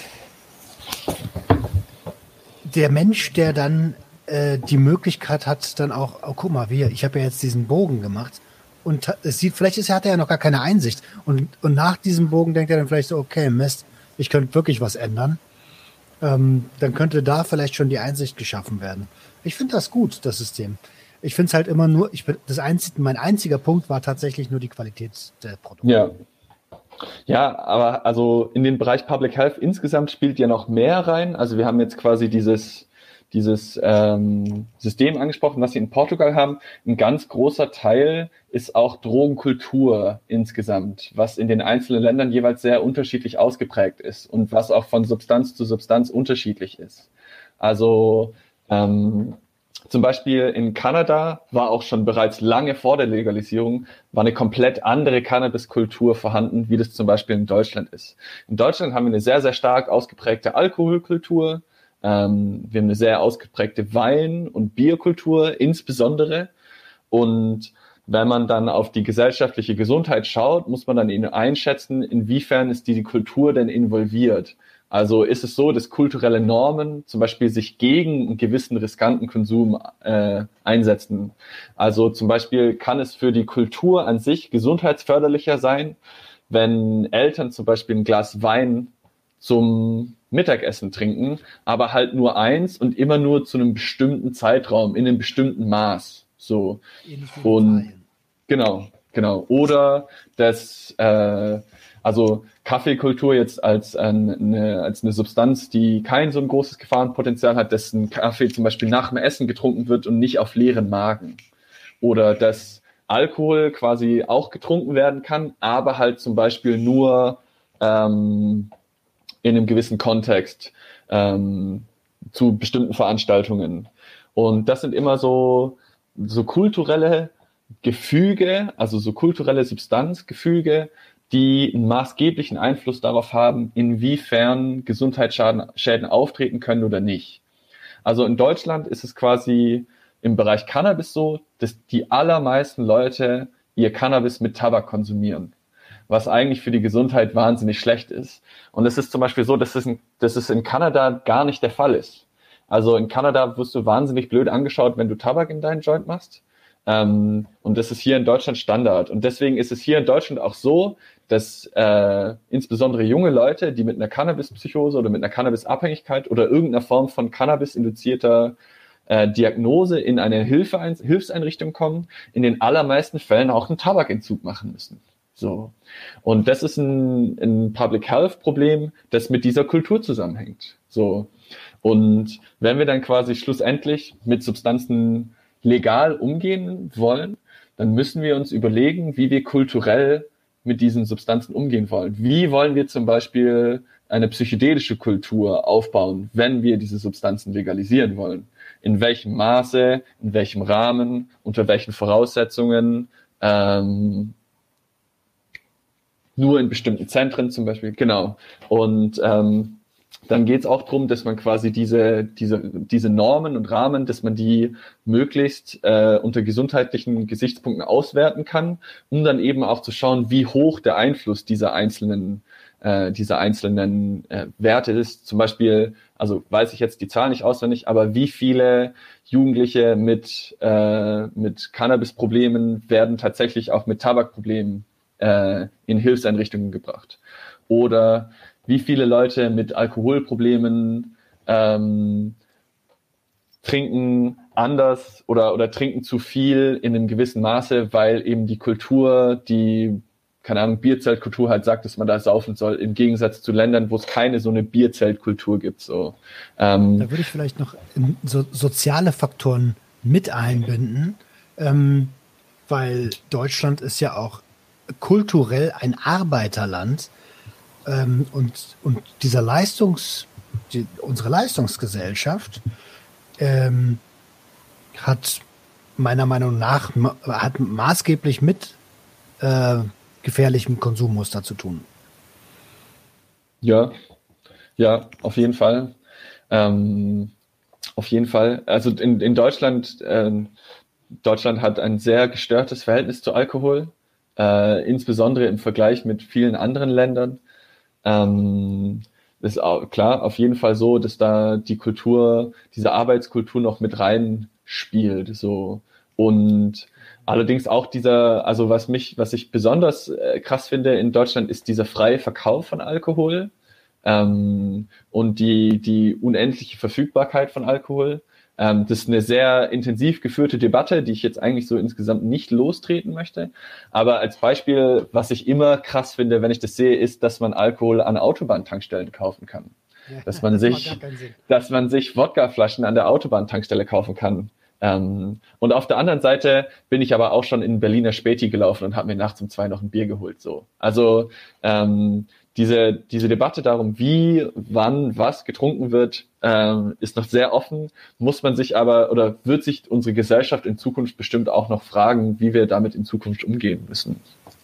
der Mensch, der dann die Möglichkeit hat, dann auch, oh, guck mal, wir, ich habe ja jetzt diesen Bogen gemacht und es sieht, vielleicht ist, hat er ja noch gar keine Einsicht und, und nach diesem Bogen denkt er dann vielleicht so, okay, Mist, ich könnte wirklich was ändern. Ähm, dann könnte da vielleicht schon die Einsicht geschaffen werden. Ich finde das gut, das System. Ich finde es halt immer nur, ich bin, das einzige, mein einziger Punkt war tatsächlich nur die Qualität der Produkte. Ja. Ja, aber also in den Bereich Public Health insgesamt spielt ja noch mehr rein. Also wir haben jetzt quasi dieses dieses ähm, System angesprochen, was sie in Portugal haben. Ein ganz großer Teil ist auch Drogenkultur insgesamt, was in den einzelnen Ländern jeweils sehr unterschiedlich ausgeprägt ist und was auch von Substanz zu Substanz unterschiedlich ist. Also ähm, zum Beispiel in Kanada war auch schon bereits lange vor der Legalisierung war eine komplett andere Cannabiskultur vorhanden, wie das zum Beispiel in Deutschland ist. In Deutschland haben wir eine sehr, sehr stark ausgeprägte Alkoholkultur. Ähm, wir haben eine sehr ausgeprägte Wein- und Bierkultur insbesondere. Und wenn man dann auf die gesellschaftliche Gesundheit schaut, muss man dann eben einschätzen, inwiefern ist die, die Kultur denn involviert. Also ist es so, dass kulturelle Normen zum Beispiel sich gegen einen gewissen riskanten Konsum äh, einsetzen. Also zum Beispiel kann es für die Kultur an sich gesundheitsförderlicher sein, wenn Eltern zum Beispiel ein Glas Wein zum Mittagessen trinken, aber halt nur eins und immer nur zu einem bestimmten Zeitraum, in einem bestimmten Maß. So. Und genau, genau. Oder das, äh, also Kaffeekultur jetzt als eine, als eine Substanz, die kein so ein großes Gefahrenpotenzial hat, dass ein Kaffee zum Beispiel nach dem Essen getrunken wird und nicht auf leeren Magen. Oder dass Alkohol quasi auch getrunken werden kann, aber halt zum Beispiel nur ähm, in einem gewissen Kontext ähm, zu bestimmten Veranstaltungen. Und das sind immer so, so kulturelle Gefüge, also so kulturelle Substanzgefüge, die einen maßgeblichen Einfluss darauf haben, inwiefern Gesundheitsschäden Schäden auftreten können oder nicht. Also in Deutschland ist es quasi im Bereich Cannabis so, dass die allermeisten Leute ihr Cannabis mit Tabak konsumieren, was eigentlich für die Gesundheit wahnsinnig schlecht ist. Und es ist zum Beispiel so, dass es in, dass es in Kanada gar nicht der Fall ist. Also in Kanada wirst du wahnsinnig blöd angeschaut, wenn du Tabak in deinen Joint machst. Ähm, und das ist hier in Deutschland Standard. Und deswegen ist es hier in Deutschland auch so, dass äh, insbesondere junge Leute, die mit einer Cannabis-Psychose oder mit einer Cannabis-Abhängigkeit oder irgendeiner Form von Cannabis-induzierter äh, Diagnose in eine Hilfe, Hilfseinrichtung kommen, in den allermeisten Fällen auch einen Tabakentzug machen müssen. So. Und das ist ein, ein Public Health Problem, das mit dieser Kultur zusammenhängt. So. Und wenn wir dann quasi schlussendlich mit Substanzen legal umgehen wollen, dann müssen wir uns überlegen, wie wir kulturell mit diesen Substanzen umgehen wollen. Wie wollen wir zum Beispiel eine psychedelische Kultur aufbauen, wenn wir diese Substanzen legalisieren wollen? In welchem Maße, in welchem Rahmen, unter welchen Voraussetzungen, ähm, nur in bestimmten Zentren zum Beispiel, genau. Und ähm, dann geht es auch darum, dass man quasi diese, diese, diese Normen und Rahmen, dass man die möglichst äh, unter gesundheitlichen Gesichtspunkten auswerten kann, um dann eben auch zu schauen, wie hoch der Einfluss dieser einzelnen, äh, dieser einzelnen äh, Werte ist. Zum Beispiel, also weiß ich jetzt die Zahl nicht auswendig, aber wie viele Jugendliche mit, äh, mit Cannabis-Problemen werden tatsächlich auch mit Tabakproblemen äh, in Hilfseinrichtungen gebracht? Oder wie viele Leute mit Alkoholproblemen ähm, trinken anders oder, oder trinken zu viel in einem gewissen Maße, weil eben die Kultur, die, keine Ahnung, Bierzeltkultur halt sagt, dass man da saufen soll, im Gegensatz zu Ländern, wo es keine so eine Bierzeltkultur gibt. So. Ähm, da würde ich vielleicht noch so soziale Faktoren mit einbinden, ähm, weil Deutschland ist ja auch kulturell ein Arbeiterland. Ähm, und, und dieser Leistungs, die, unsere Leistungsgesellschaft ähm, hat meiner Meinung nach ma, hat maßgeblich mit äh, gefährlichem Konsummuster zu tun. Ja, ja, auf jeden Fall. Ähm, auf jeden Fall. Also in, in Deutschland, ähm, Deutschland hat ein sehr gestörtes Verhältnis zu Alkohol, äh, insbesondere im Vergleich mit vielen anderen Ländern. Ähm, ist auch klar, auf jeden Fall so, dass da die Kultur, diese Arbeitskultur noch mit rein spielt, so. Und allerdings auch dieser, also was mich, was ich besonders äh, krass finde in Deutschland, ist dieser freie Verkauf von Alkohol, ähm, und die, die unendliche Verfügbarkeit von Alkohol. Ähm, das ist eine sehr intensiv geführte Debatte, die ich jetzt eigentlich so insgesamt nicht lostreten möchte. Aber als Beispiel, was ich immer krass finde, wenn ich das sehe, ist, dass man Alkohol an Autobahntankstellen kaufen kann. Ja, dass man das sich, dass man sich Wodkaflaschen an der Autobahntankstelle kaufen kann. Ähm, und auf der anderen Seite bin ich aber auch schon in Berliner Späti gelaufen und habe mir nachts um zwei noch ein Bier geholt. So, also ähm, diese diese Debatte darum, wie, wann, was getrunken wird, ähm, ist noch sehr offen. Muss man sich aber oder wird sich unsere Gesellschaft in Zukunft bestimmt auch noch fragen, wie wir damit in Zukunft umgehen müssen.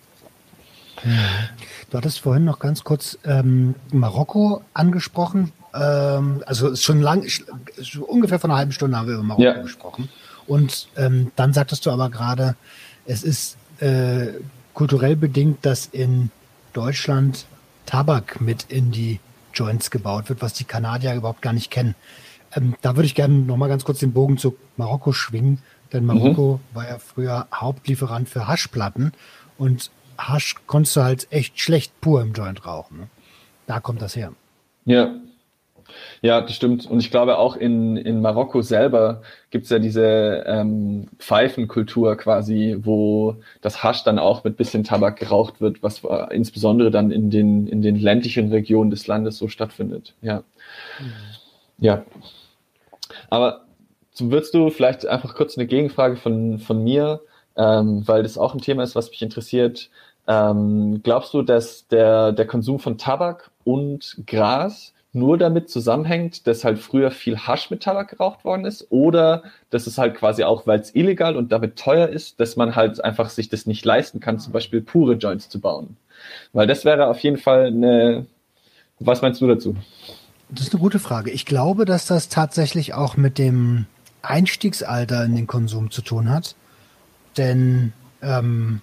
Du hattest vorhin noch ganz kurz ähm, Marokko angesprochen. Ähm, also ist schon lang, schon ungefähr vor einer halben Stunde haben wir über Marokko ja. gesprochen. Und ähm, dann sagtest du aber gerade, es ist äh, kulturell bedingt, dass in Deutschland Tabak mit in die Joints gebaut wird, was die Kanadier überhaupt gar nicht kennen. Ähm, da würde ich gerne noch mal ganz kurz den Bogen zu Marokko schwingen, denn Marokko mhm. war ja früher Hauptlieferant für Haschplatten und Hasch konntest du halt echt schlecht pur im Joint rauchen. Ne? Da kommt das her. Ja, ja, das stimmt. Und ich glaube auch in, in Marokko selber gibt's ja diese ähm, Pfeifenkultur quasi, wo das Hasch dann auch mit bisschen Tabak geraucht wird, was äh, insbesondere dann in den, in den ländlichen Regionen des Landes so stattfindet. Ja, mhm. ja. Aber so würdest du vielleicht einfach kurz eine Gegenfrage von, von mir, ähm, weil das auch ein Thema ist, was mich interessiert. Ähm, glaubst du, dass der, der Konsum von Tabak und Gras nur damit zusammenhängt, dass halt früher viel Hasch mit Tabak geraucht worden ist oder dass es halt quasi auch, weil es illegal und damit teuer ist, dass man halt einfach sich das nicht leisten kann, zum Beispiel pure Joints zu bauen. Weil das wäre auf jeden Fall eine... Was meinst du dazu? Das ist eine gute Frage. Ich glaube, dass das tatsächlich auch mit dem Einstiegsalter in den Konsum zu tun hat. Denn ähm,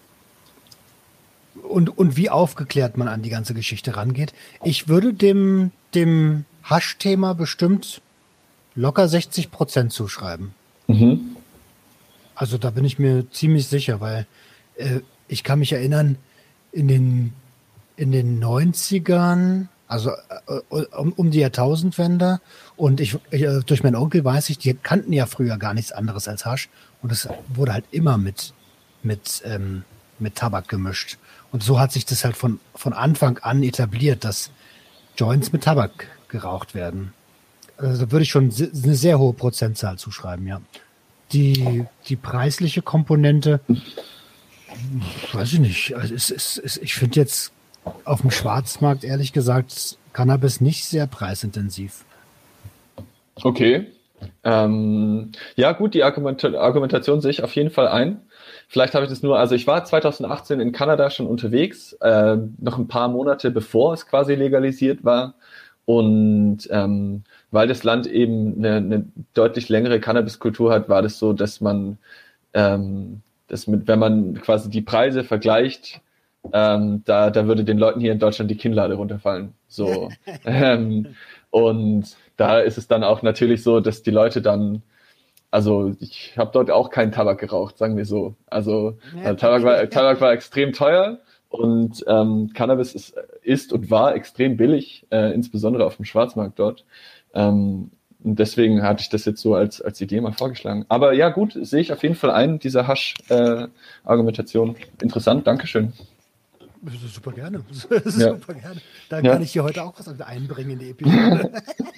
und, und wie aufgeklärt man an die ganze Geschichte rangeht. Ich würde dem, dem Hasch-Thema bestimmt locker sechzig Prozent zuschreiben. Mhm. Also da bin ich mir ziemlich sicher, weil äh, ich kann mich erinnern, in den, in den neunzigern, also äh, um, um die Jahrtausendwende, und ich, ich durch meinen Onkel weiß ich, die kannten ja früher gar nichts anderes als Hasch und es wurde halt immer mit, mit, ähm, mit Tabak gemischt. Und so hat sich das halt von, von Anfang an etabliert, dass Joints mit Tabak geraucht werden. Also da würde ich schon eine sehr hohe Prozentzahl zuschreiben, ja. Die, die preisliche Komponente, weiß ich nicht. Also es, es, es, ich finde jetzt auf dem Schwarzmarkt, ehrlich gesagt, Cannabis nicht sehr preisintensiv. Okay. Ähm, ja gut, die Argument- Argumentation sehe ich auf jeden Fall ein. Vielleicht habe ich das nur, also ich war zwanzig achtzehn in Kanada schon unterwegs, äh, noch ein paar Monate bevor es quasi legalisiert war. Und ähm, weil das Land eben eine, eine deutlich längere Cannabiskultur hat, war das so, dass man, ähm, das mit, wenn man quasi die Preise vergleicht, ähm, da, da würde den Leuten hier in Deutschland die Kinnlade runterfallen. So. ähm, und da ist es dann auch natürlich so, dass die Leute dann, also ich habe dort auch keinen Tabak geraucht, sagen wir so. Also äh, Tabak war, Tabak war extrem teuer und ähm, Cannabis ist, ist und war extrem billig, äh, insbesondere auf dem Schwarzmarkt dort. Ähm, und deswegen hatte ich das jetzt so als, als Idee mal vorgeschlagen. Aber ja gut, sehe ich auf jeden Fall ein, diese Hasch-Argumentation. Äh, Interessant, Dankeschön. Super gerne. Ja. Super gerne. Da Ja. kann ich hier heute auch was einbringen in die Episode.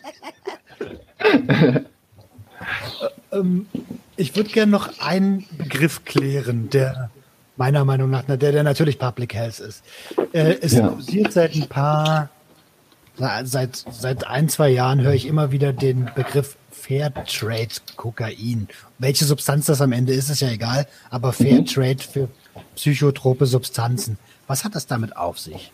ähm, ich würde gerne noch einen Begriff klären, der meiner Meinung nach, der, der natürlich Public Health ist. Äh, es Ja. kursiert seit ein paar, seit, seit ein, zwei Jahren höre ich immer wieder den Begriff Fairtrade Kokain. Welche Substanz das am Ende ist, ist ja egal, aber Fairtrade für psychotrope Substanzen. Was hat das damit auf sich?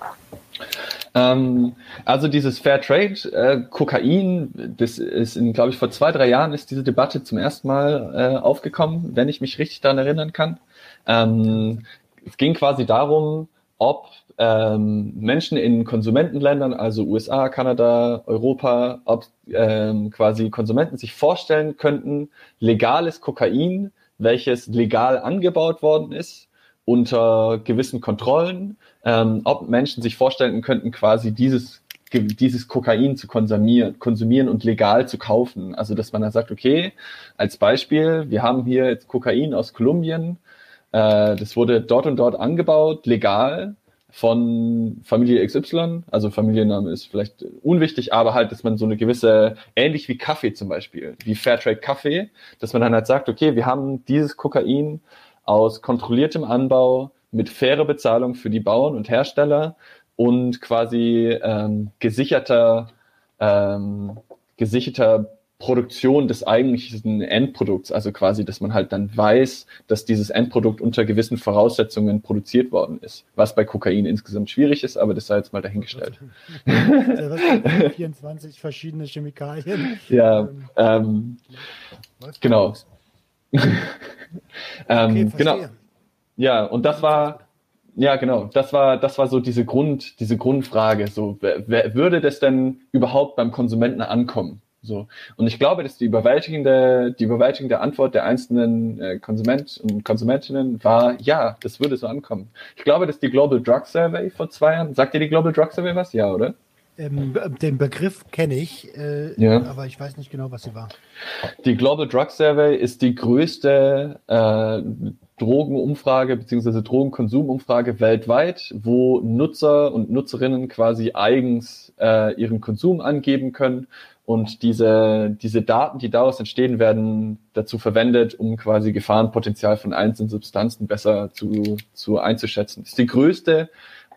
Ähm, also dieses Fairtrade, äh, Kokain, das ist, in, glaube ich, vor zwei, drei Jahren ist diese Debatte zum ersten Mal äh, aufgekommen, wenn ich mich richtig daran erinnern kann. Ähm, es ging quasi darum, ob ähm, Menschen in Konsumentenländern, also U S A, Kanada, Europa, ob ähm, quasi Konsumenten sich vorstellen könnten, legales Kokain, welches legal angebaut worden ist, unter gewissen Kontrollen, ähm, ob Menschen sich vorstellen könnten, quasi dieses, dieses Kokain zu konsumieren, konsumieren und legal zu kaufen. Also, dass man dann sagt, okay, als Beispiel, wir haben hier jetzt Kokain aus Kolumbien, äh, das wurde dort und dort angebaut, legal, von Familie X Y, also Familienname ist vielleicht unwichtig, aber halt, dass man so eine gewisse, ähnlich wie Kaffee zum Beispiel, wie Fairtrade Kaffee, dass man dann halt sagt, okay, wir haben dieses Kokain aus kontrolliertem Anbau mit fairer Bezahlung für die Bauern und Hersteller und quasi ähm, gesicherter, ähm, gesicherter Produktion des eigentlichen Endprodukts, also quasi, dass man halt dann weiß, dass dieses Endprodukt unter gewissen Voraussetzungen produziert worden ist, was bei Kokain insgesamt schwierig ist, aber das sei jetzt mal dahingestellt. vierundzwanzig verschiedene Chemikalien. Ja, ähm, genau. ähm, Okay, genau. Ja, und das war, ja, genau, das war, das war so diese Grund, diese Grundfrage, so, wer, wer würde das denn überhaupt beim Konsumenten ankommen? So. Und ich glaube, dass die überwältigende, die überwältigende Antwort der einzelnen äh, Konsument und Konsumentinnen war, ja, das würde so ankommen. Ich glaube, dass die Global Drug Survey vor zwei Jahren, sagt dir die Global Drug Survey was? Ja, oder? Ähm, den Begriff kenne ich, äh, Ja. aber ich weiß nicht genau, was sie war. Die Global Drug Survey ist die größte äh, Drogenumfrage bzw. Drogenkonsumumfrage weltweit, wo Nutzer und Nutzerinnen quasi eigens äh, ihren Konsum angeben können und diese diese Daten, die daraus entstehen, werden dazu verwendet, um quasi Gefahrenpotenzial von einzelnen Substanzen besser zu zu einzuschätzen. Das ist die größte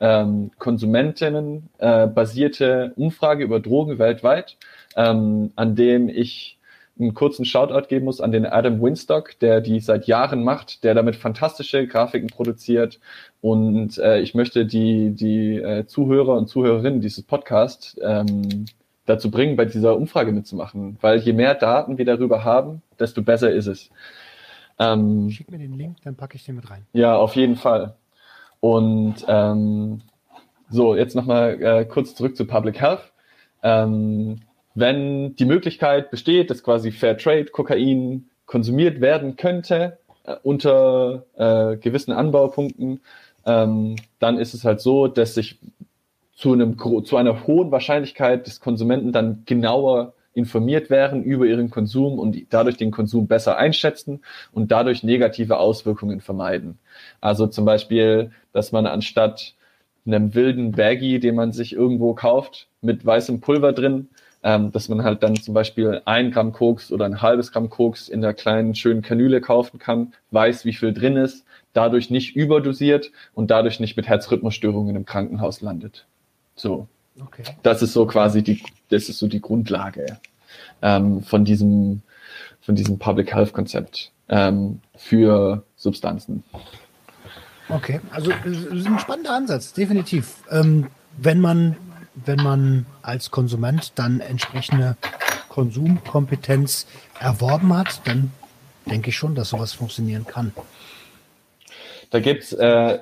ähm, Konsumentinnen äh, basierte Umfrage über Drogen weltweit, ähm, an dem ich einen kurzen Shoutout geben muss an den Adam Winstock, der die seit Jahren macht, der damit fantastische Grafiken produziert. Und äh, ich möchte die, die äh, Zuhörer und Zuhörerinnen dieses Podcasts ähm, dazu bringen, bei dieser Umfrage mitzumachen. Weil je mehr Daten wir darüber haben, desto besser ist es. Ähm, Schick mir den Link, dann packe ich den mit rein. Ja, auf jeden Fall. Und ähm, so, jetzt nochmal äh, kurz zurück zu Public Health. Ähm, wenn die Möglichkeit besteht, dass quasi Fair Trade Kokain konsumiert werden könnte äh, unter äh, gewissen Anbaupunkten, ähm, dann ist es halt so, dass sich zu einem zu einer hohen Wahrscheinlichkeit des Konsumenten dann genauer informiert werden über ihren Konsum und dadurch den Konsum besser einschätzen und dadurch negative Auswirkungen vermeiden. Also zum Beispiel, dass man anstatt einem wilden Baggie, den man sich irgendwo kauft, mit weißem Pulver drin, ähm, dass man halt dann zum Beispiel ein Gramm Koks oder ein halbes Gramm Koks in der kleinen, schönen Kanüle kaufen kann, weiß, wie viel drin ist, dadurch nicht überdosiert und dadurch nicht mit Herzrhythmusstörungen im Krankenhaus landet. So. Okay. Das ist so quasi die, das ist so die Grundlage ähm, von diesem, von diesem Public Health Konzept ähm, für Substanzen. Okay, also das ist ein spannender Ansatz, definitiv. Ähm, wenn man, wenn man als Konsument dann entsprechende Konsumkompetenz erworben hat, dann denke ich schon, dass sowas funktionieren kann. Da gibt's äh,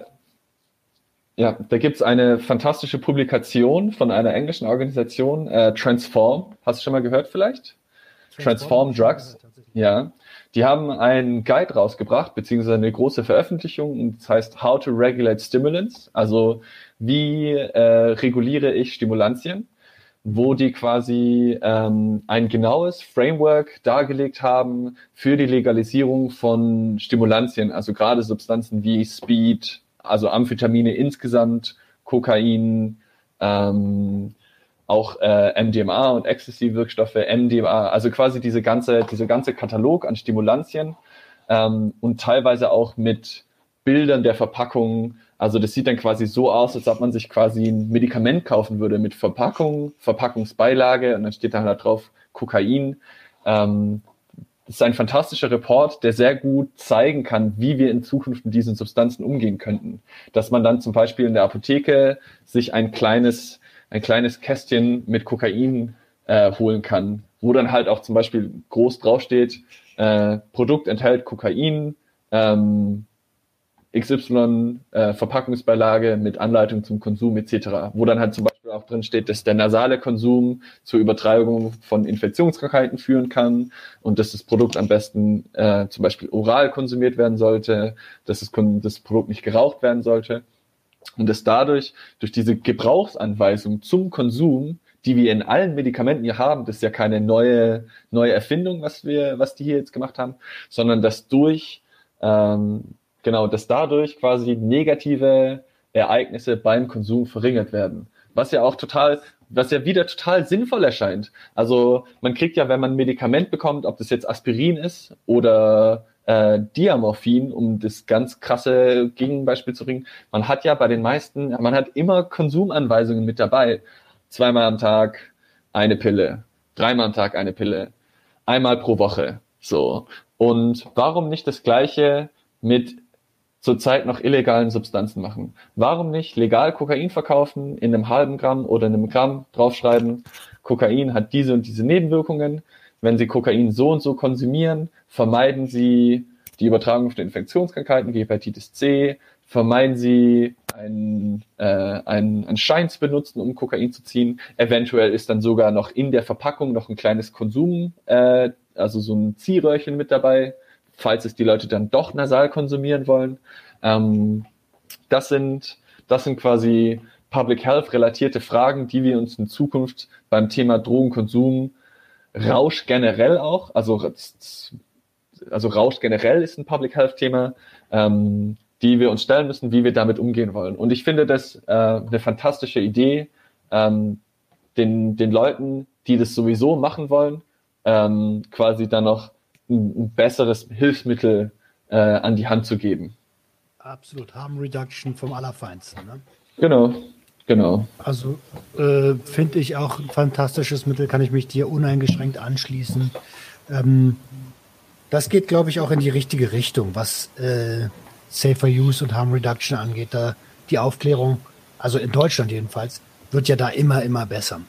Ja, da gibt's eine fantastische Publikation von einer englischen Organisation, äh, Transform. Hast du schon mal gehört vielleicht? Transform, Transform Drugs. Ja, die haben einen Guide rausgebracht, beziehungsweise eine große Veröffentlichung, und das heißt How to Regulate Stimulants, also wie äh, reguliere ich Stimulantien, wo die quasi ähm, ein genaues Framework dargelegt haben für die Legalisierung von Stimulantien, also gerade Substanzen wie Speed, also Amphetamine insgesamt, Kokain, ähm, auch äh, M D M A und Ecstasy-Wirkstoffe, M D M A, also quasi diese ganze, diese ganze Katalog an Stimulantien ähm, und teilweise auch mit Bildern der Verpackung. Also das sieht dann quasi so aus, als ob man sich quasi ein Medikament kaufen würde mit Verpackung, Verpackungsbeilage, und dann steht da halt drauf Kokain. Ähm, Das ist ein fantastischer Report, der sehr gut zeigen kann, wie wir in Zukunft mit diesen Substanzen umgehen könnten. Dass man dann zum Beispiel in der Apotheke sich ein kleines, ein kleines Kästchen mit Kokain äh, holen kann, wo dann halt auch zum Beispiel groß draufsteht, äh, Produkt enthält Kokain, ähm, X Y äh, Verpackungsbeilage mit Anleitung zum Konsum et cetera, wo dann halt zum Beispiel auch drin steht, dass der nasale Konsum zur Übertragung von Infektionskrankheiten führen kann und dass das Produkt am besten äh, zum Beispiel oral konsumiert werden sollte, dass das, das Produkt nicht geraucht werden sollte und dass dadurch, durch diese Gebrauchsanweisung zum Konsum, die wir in allen Medikamenten hier haben, das ist ja keine neue neue Erfindung, was wir, was die hier jetzt gemacht haben, sondern dass durch ähm, Genau, dass dadurch quasi negative Ereignisse beim Konsum verringert werden. Was ja auch total, was ja wieder total sinnvoll erscheint. Also man kriegt ja, wenn man ein Medikament bekommt, ob das jetzt Aspirin ist oder äh, Diamorphin, um das ganz krasse Gegenbeispiel zu bringen, man hat ja bei den meisten, man hat immer Konsumanweisungen mit dabei. Zweimal am Tag eine Pille, dreimal am Tag eine Pille, einmal pro Woche. So. Und warum nicht das Gleiche mit zurzeit noch illegalen Substanzen machen? Warum nicht legal Kokain verkaufen, in einem halben Gramm oder einem Gramm draufschreiben, Kokain hat diese und diese Nebenwirkungen. Wenn Sie Kokain so und so konsumieren, vermeiden Sie die Übertragung von Infektionskrankheiten wie Hepatitis C, vermeiden Sie einen, äh, einen, einen Schein zu benutzen, um Kokain zu ziehen. Eventuell ist dann sogar noch in der Verpackung noch ein kleines Konsum, äh, also so ein Ziehröhrchen mit dabei, falls es die Leute dann doch nasal konsumieren wollen. Ähm, das sind, das sind quasi Public Health relatierte Fragen, die wir uns in Zukunft beim Thema Drogenkonsum, Rausch generell auch, also, also Rausch generell ist ein Public Health Thema, ähm, die wir uns stellen müssen, wie wir damit umgehen wollen. Und ich finde das äh, eine fantastische Idee, ähm, den, den Leuten, die das sowieso machen wollen, ähm, quasi dann noch ein besseres Hilfsmittel äh, an die Hand zu geben. Absolut, Harm Reduction vom Allerfeinsten. Ne? Genau, genau. Also äh, finde ich auch ein fantastisches Mittel, kann ich mich dir uneingeschränkt anschließen. Ähm, das geht, glaube ich, auch in die richtige Richtung, was äh, Safer Use und Harm Reduction angeht. Da die Aufklärung, also in Deutschland jedenfalls, wird ja da immer, immer besser.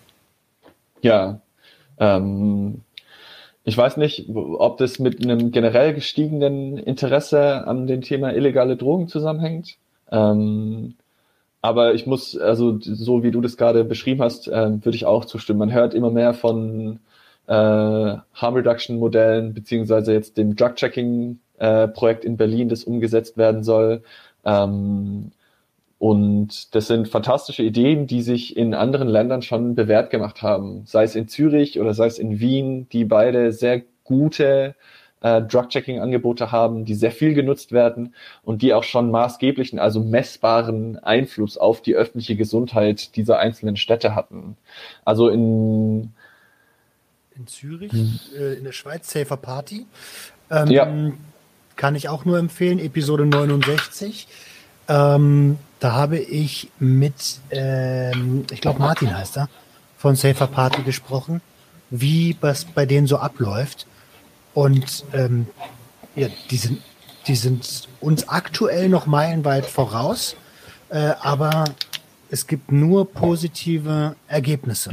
Ja, ähm, ich weiß nicht, ob das mit einem generell gestiegenen Interesse an dem Thema illegale Drogen zusammenhängt. Ähm, aber ich muss, also so wie du das gerade beschrieben hast, ähm, würde ich auch zustimmen. Man hört immer mehr von äh, Harm Reduction Modellen, beziehungsweise jetzt dem Drug Checking äh, Projekt in Berlin, das umgesetzt werden soll. Ähm, Und das sind fantastische Ideen, die sich in anderen Ländern schon bewährt gemacht haben. Sei es in Zürich oder sei es in Wien, die beide sehr gute äh, Drug-Checking-Angebote haben, die sehr viel genutzt werden und die auch schon maßgeblichen, also messbaren Einfluss auf die öffentliche Gesundheit dieser einzelnen Städte hatten. Also in... In Zürich, hm. äh, in der Schweiz, Safer Party. Ähm, ja. Kann ich auch nur empfehlen, Episode neunundsechzig. Ähm, da habe ich mit, ähm, ich glaube Martin heißt er, von Safer Party gesprochen, wie was bei denen so abläuft. Und ähm, ja, die sind, die sind uns aktuell noch meilenweit voraus, äh, aber es gibt nur positive Ergebnisse.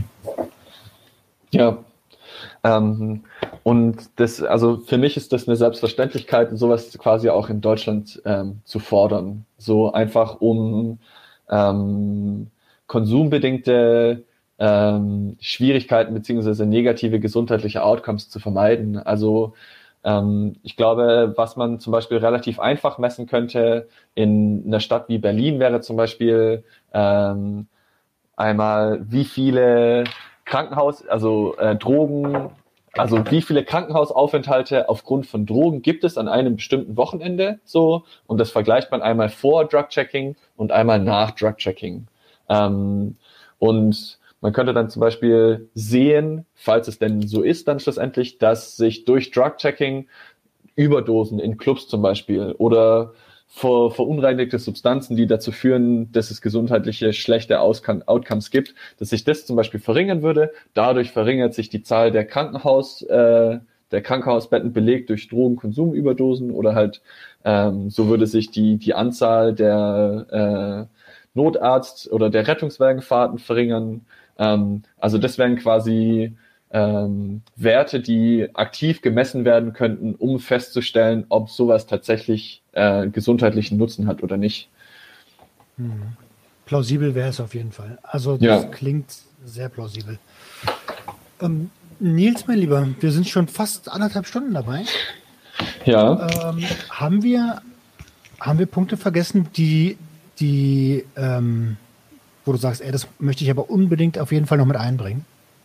Ja. Ähm, und das, also für mich ist das eine Selbstverständlichkeit, sowas quasi auch in Deutschland ähm, zu fordern. So einfach um ähm, konsumbedingte ähm, Schwierigkeiten beziehungsweise negative gesundheitliche Outcomes zu vermeiden. Also ähm, ich glaube, was man zum Beispiel relativ einfach messen könnte in einer Stadt wie Berlin wäre zum Beispiel ähm, einmal, wie viele Krankenhaus, also äh, Drogen, also wie viele Krankenhausaufenthalte aufgrund von Drogen gibt es an einem bestimmten Wochenende, so, und das vergleicht man einmal vor Drug-Checking und einmal nach Drug-Checking. Ähm, und man könnte dann zum Beispiel sehen, falls es denn so ist, dann schlussendlich, dass sich durch Drug-Checking Überdosen in Clubs zum Beispiel oder Ver, verunreinigte Substanzen, die dazu führen, dass es gesundheitliche schlechte Auscome, Outcomes gibt, dass sich das zum Beispiel verringern würde. Dadurch verringert sich die Zahl der Krankenhaus, äh, der Krankenhausbetten belegt durch Drogenkonsumüberdosen oder halt ähm, so würde sich die die Anzahl der äh, Notarzt- oder der Rettungswagenfahrten verringern. Ähm, also das wären quasi Ähm, Werte, die aktiv gemessen werden könnten, um festzustellen, ob sowas tatsächlich äh, gesundheitlichen Nutzen hat oder nicht. Hm. Plausibel wäre es auf jeden Fall. Also das ja. klingt sehr plausibel. Ähm, Nils, mein Lieber, wir sind schon fast anderthalb Stunden dabei. Ja. Ähm, haben wir haben wir Punkte vergessen, die die ähm, wo du sagst, ey, das möchte ich aber unbedingt auf jeden Fall noch mit einbringen?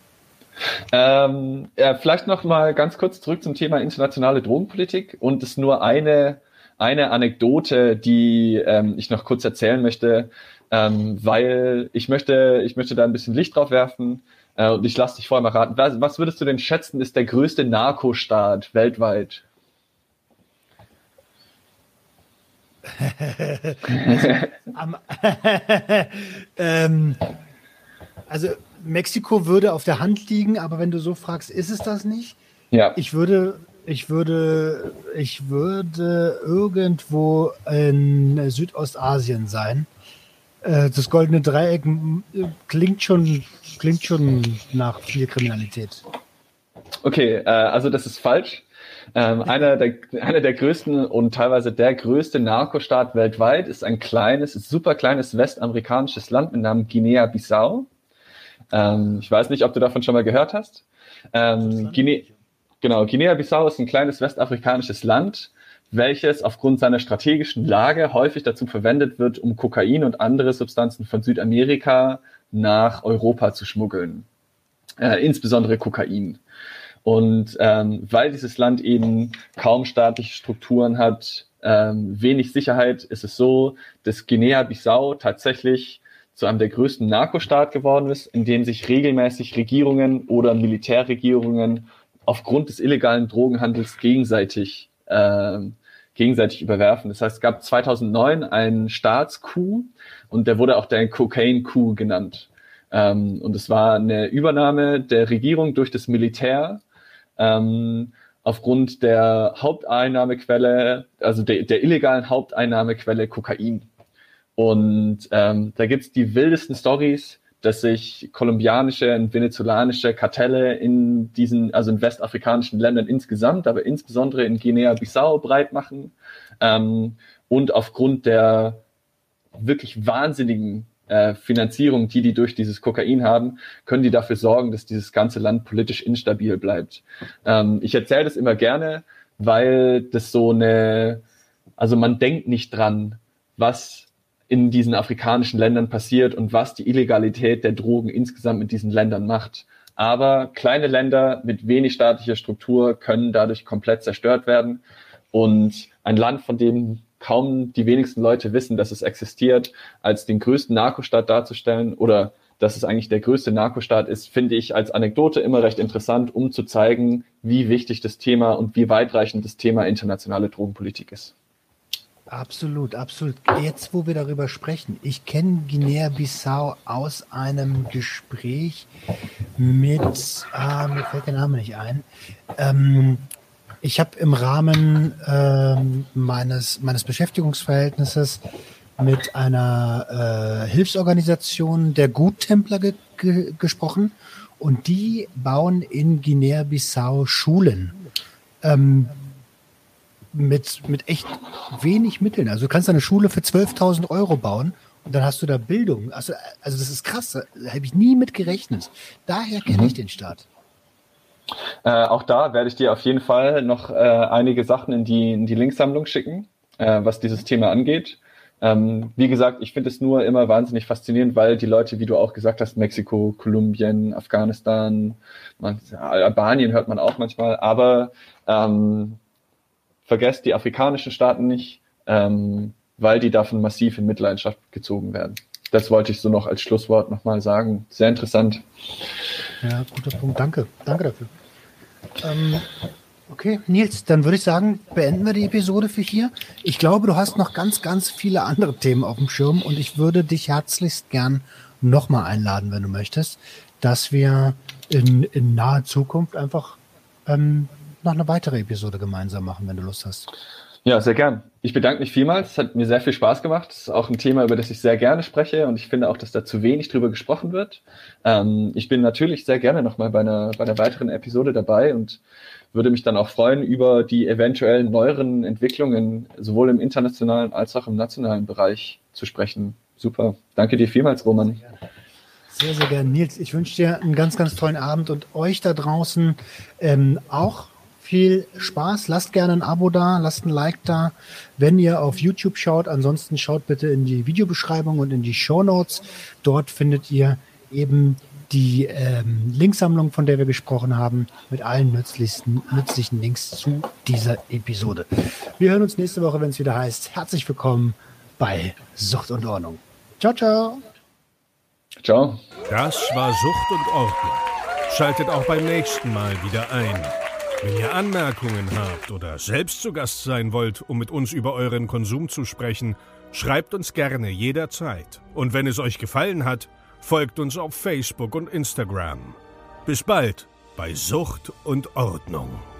Ähm, ja, vielleicht noch mal ganz kurz zurück zum Thema internationale Drogenpolitik und es nur eine eine Anekdote, die ähm, ich noch kurz erzählen möchte, ähm, weil ich möchte ich möchte da ein bisschen Licht drauf werfen äh, und ich lasse dich vorher mal raten. Was, was würdest du denn schätzen, ist der größte Narkostaat weltweit? also, am, ähm, also Mexiko würde auf der Hand liegen, aber wenn du so fragst, ist es das nicht? Ja. Ich würde, ich würde, ich würde irgendwo in Südostasien sein. Das Goldene Dreieck klingt schon, klingt schon nach viel Kriminalität. Okay, äh, also das ist falsch. Ähm, einer der, einer der größten und teilweise der größte Narkostaat weltweit ist ein kleines, super kleines westamerikanisches Land mit Namen Guinea-Bissau. Ähm, ich weiß nicht, ob du davon schon mal gehört hast. Ähm, Guinea, genau, Guinea-Bissau ist ein kleines westafrikanisches Land, welches aufgrund seiner strategischen Lage häufig dazu verwendet wird, um Kokain und andere Substanzen von Südamerika nach Europa zu schmuggeln. Äh, insbesondere Kokain. Und ähm, weil dieses Land eben kaum staatliche Strukturen hat, ähm, wenig Sicherheit, ist es so, dass Guinea-Bissau tatsächlich zu einem der größten Narkostaat geworden ist, in dem sich regelmäßig Regierungen oder Militärregierungen aufgrund des illegalen Drogenhandels gegenseitig äh, gegenseitig überwerfen. Das heißt, es gab zweitausendneun einen Staatscoup und der wurde auch der Cocaine-Coup genannt. Ähm, und es war eine Übernahme der Regierung durch das Militär ähm, aufgrund der Haupteinnahmequelle, also der, der illegalen Haupteinnahmequelle Kokain. Und ähm, da gibt's die wildesten Stories, dass sich kolumbianische und venezolanische Kartelle in diesen, also in westafrikanischen Ländern insgesamt, aber insbesondere in Guinea-Bissau breit machen. Ähm, und aufgrund der wirklich wahnsinnigen äh, Finanzierung, die die durch dieses Kokain haben, können die dafür sorgen, dass dieses ganze Land politisch instabil bleibt. Ähm, ich erzähle das immer gerne, weil das so eine, also man denkt nicht dran, was in diesen afrikanischen Ländern passiert und was die Illegalität der Drogen insgesamt mit diesen Ländern macht. Aber kleine Länder mit wenig staatlicher Struktur können dadurch komplett zerstört werden. Und ein Land, von dem kaum die wenigsten Leute wissen, dass es existiert, als den größten Narkostaat darzustellen oder dass es eigentlich der größte Narkostaat ist, finde ich als Anekdote immer recht interessant, um zu zeigen, wie wichtig das Thema und wie weitreichend das Thema internationale Drogenpolitik ist. Absolut, absolut. Jetzt, wo wir darüber sprechen, ich kenne Guinea-Bissau aus einem Gespräch mit, ah, mir fällt der Name nicht ein. Ähm, ich habe im Rahmen ähm, meines, meines Beschäftigungsverhältnisses mit einer äh, Hilfsorganisation der Guttempler ge ge gesprochen und die bauen in Guinea-Bissau Schulen. Ähm, mit, mit echt wenig Mitteln. Also du kannst eine Schule für zwölftausend Euro bauen und dann hast du da Bildung. Also, also das ist krass, da habe ich nie mit gerechnet. Daher kenne mhm. ich den Staat. Äh, auch da werde ich dir auf jeden Fall noch äh, einige Sachen in die, in die Linksammlung schicken, äh, was dieses Thema angeht. Ähm, wie gesagt, ich finde es nur immer wahnsinnig faszinierend, weil die Leute, wie du auch gesagt hast, Mexiko, Kolumbien, Afghanistan, man, Albanien hört man auch manchmal, aber ähm, vergesst die afrikanischen Staaten nicht, ähm, weil die davon massiv in Mitleidenschaft gezogen werden. Das wollte ich so noch als Schlusswort nochmal sagen. Sehr interessant. Ja, guter Punkt. Danke. Danke dafür. Ähm, okay, Nils, dann würde ich sagen, beenden wir die Episode für hier. Ich glaube, du hast noch ganz, ganz viele andere Themen auf dem Schirm und ich würde dich herzlichst gern nochmal einladen, wenn du möchtest, dass wir in, in naher Zukunft einfach ähm, noch eine weitere Episode gemeinsam machen, wenn du Lust hast. Ja, sehr gern. Ich bedanke mich vielmals. Es hat mir sehr viel Spaß gemacht. Es ist auch ein Thema, über das ich sehr gerne spreche und ich finde auch, dass da zu wenig drüber gesprochen wird. Ähm, ich bin natürlich sehr gerne nochmal bei einer, bei einer weiteren Episode dabei und würde mich dann auch freuen, über die eventuell neueren Entwicklungen sowohl im internationalen als auch im nationalen Bereich zu sprechen. Super. Danke dir vielmals, Roman. Sehr, sehr gerne. Nils, ich wünsche dir einen ganz, ganz tollen Abend und euch da draußen ähm, auch viel Spaß. Lasst gerne ein Abo da, lasst ein Like da, wenn ihr auf YouTube schaut. Ansonsten schaut bitte in die Videobeschreibung und in die Shownotes. Dort findet ihr eben die ähm, Linksammlung, von der wir gesprochen haben, mit allen nützlichsten, nützlichen Links zu dieser Episode. Wir hören uns nächste Woche, wenn es wieder heißt, herzlich willkommen bei Sucht und Ordnung. Ciao, ciao. Ciao. Das war Sucht und Ordnung. Schaltet auch beim nächsten Mal wieder ein. Wenn ihr Anmerkungen habt oder selbst zu Gast sein wollt, um mit uns über euren Konsum zu sprechen, schreibt uns gerne jederzeit. Und wenn es euch gefallen hat, folgt uns auf Facebook und Instagram. Bis bald bei Sucht und Ordnung.